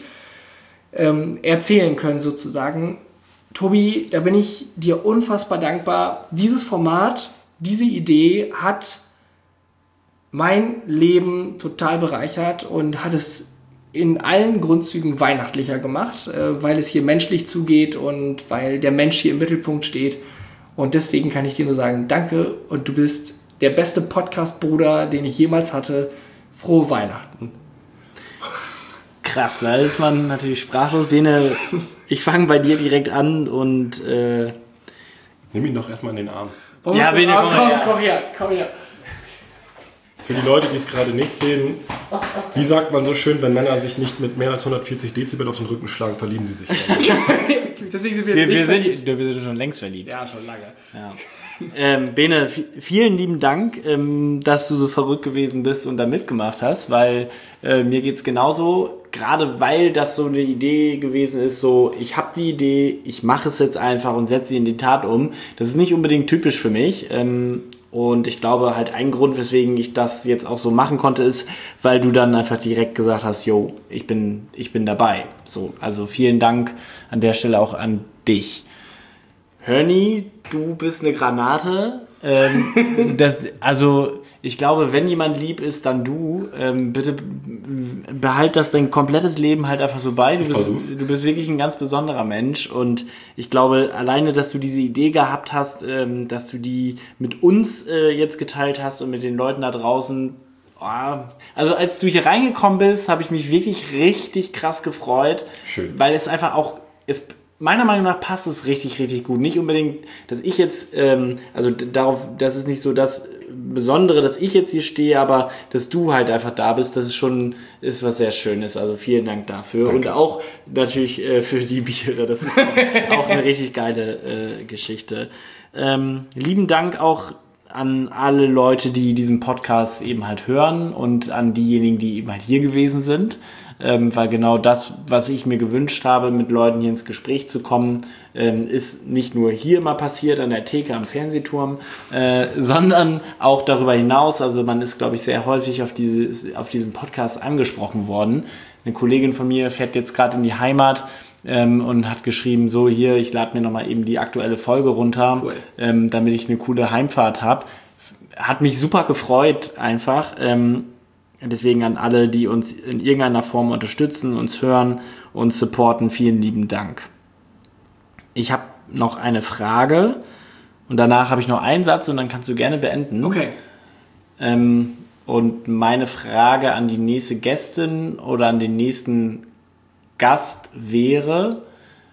erzählen können sozusagen. Tobi, da bin ich dir unfassbar dankbar. Dieses Format, diese Idee hat mein Leben total bereichert und hat es in allen Grundzügen weihnachtlicher gemacht, weil es hier menschlich zugeht und weil der Mensch hier im Mittelpunkt steht. Und deswegen kann ich dir nur sagen, danke und du bist der beste Podcast-Bruder, den ich jemals hatte. Frohe Weihnachten. Krass, da ist man natürlich sprachlos. Bene, ich fange bei dir direkt an und... Nimm ihn doch erstmal in den Arm. Ja, Bene, komm her. Für die Leute, die es gerade nicht sehen, wie sagt man so schön, wenn Männer sich nicht mit mehr als 140 Dezibel auf den Rücken schlagen, verlieben sie sich. Deswegen sind wir jetzt wir sind schon längst verliebt. Ja, schon lange. Ja. Bene, vielen lieben Dank, dass du so verrückt gewesen bist und da mitgemacht hast, weil mir geht's genauso, gerade weil das so eine Idee gewesen ist, so ich habe die Idee, ich mache es jetzt einfach und setze sie in die Tat um. Das ist nicht unbedingt typisch für mich. Und ich glaube halt ein Grund, weswegen ich das jetzt auch so machen konnte, ist, weil du dann einfach direkt gesagt hast, yo, ich bin dabei. So, also vielen Dank an der Stelle auch an dich. Hörni, du bist eine Granate. Ich glaube, wenn jemand lieb ist, dann du. Bitte behalt das dein komplettes Leben halt einfach so bei. Du bist wirklich ein ganz besonderer Mensch und ich glaube, alleine, dass du diese Idee gehabt hast, dass du die mit uns jetzt geteilt hast und mit den Leuten da draußen. Also als du hier reingekommen bist, habe ich mich wirklich richtig krass gefreut. Schön. Weil es einfach auch... Meiner Meinung nach passt es richtig, richtig gut. Nicht unbedingt, dass ich jetzt, das ist nicht so das Besondere, dass ich jetzt hier stehe, aber dass du halt einfach da bist, das ist was sehr Schönes. Also vielen Dank dafür. Danke. Und auch natürlich für die Biere. Das ist auch eine richtig geile Geschichte. Lieben Dank auch an alle Leute, die diesen Podcast eben halt hören und an diejenigen, die eben halt hier gewesen sind. Weil genau das, was ich mir gewünscht habe, mit Leuten hier ins Gespräch zu kommen, ist nicht nur hier immer passiert, an der Theke am Fernsehturm, sondern auch darüber hinaus. Also man ist, glaube ich, sehr häufig auf diesem Podcast angesprochen worden. Eine Kollegin von mir fährt jetzt gerade in die Heimat und hat geschrieben, so hier, ich lade mir nochmal eben die aktuelle Folge runter, cool. Damit ich eine coole Heimfahrt habe. Hat mich super gefreut einfach. Deswegen an alle, die uns in irgendeiner Form unterstützen, uns hören, uns supporten, vielen lieben Dank. Ich habe noch eine Frage und danach habe ich noch einen Satz und dann kannst du gerne beenden. Okay. Und meine Frage an die nächste Gästin oder an den nächsten Gast wäre,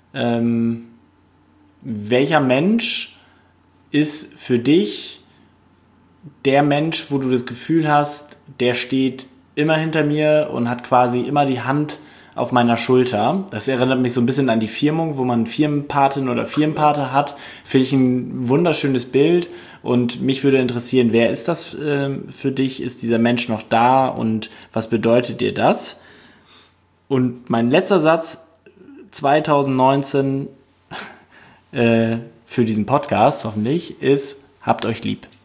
welcher Mensch ist für dich der Mensch, wo du das Gefühl hast, der steht immer hinter mir und hat quasi immer die Hand auf meiner Schulter. Das erinnert mich so ein bisschen an die Firmung, wo man Firmenpatin oder Firmenpate hat. Finde ich ein wunderschönes Bild und mich würde interessieren, wer ist das für dich? Ist dieser Mensch noch da und was bedeutet dir das? Und mein letzter Satz, 2019 für diesen Podcast hoffentlich, ist, habt euch lieb.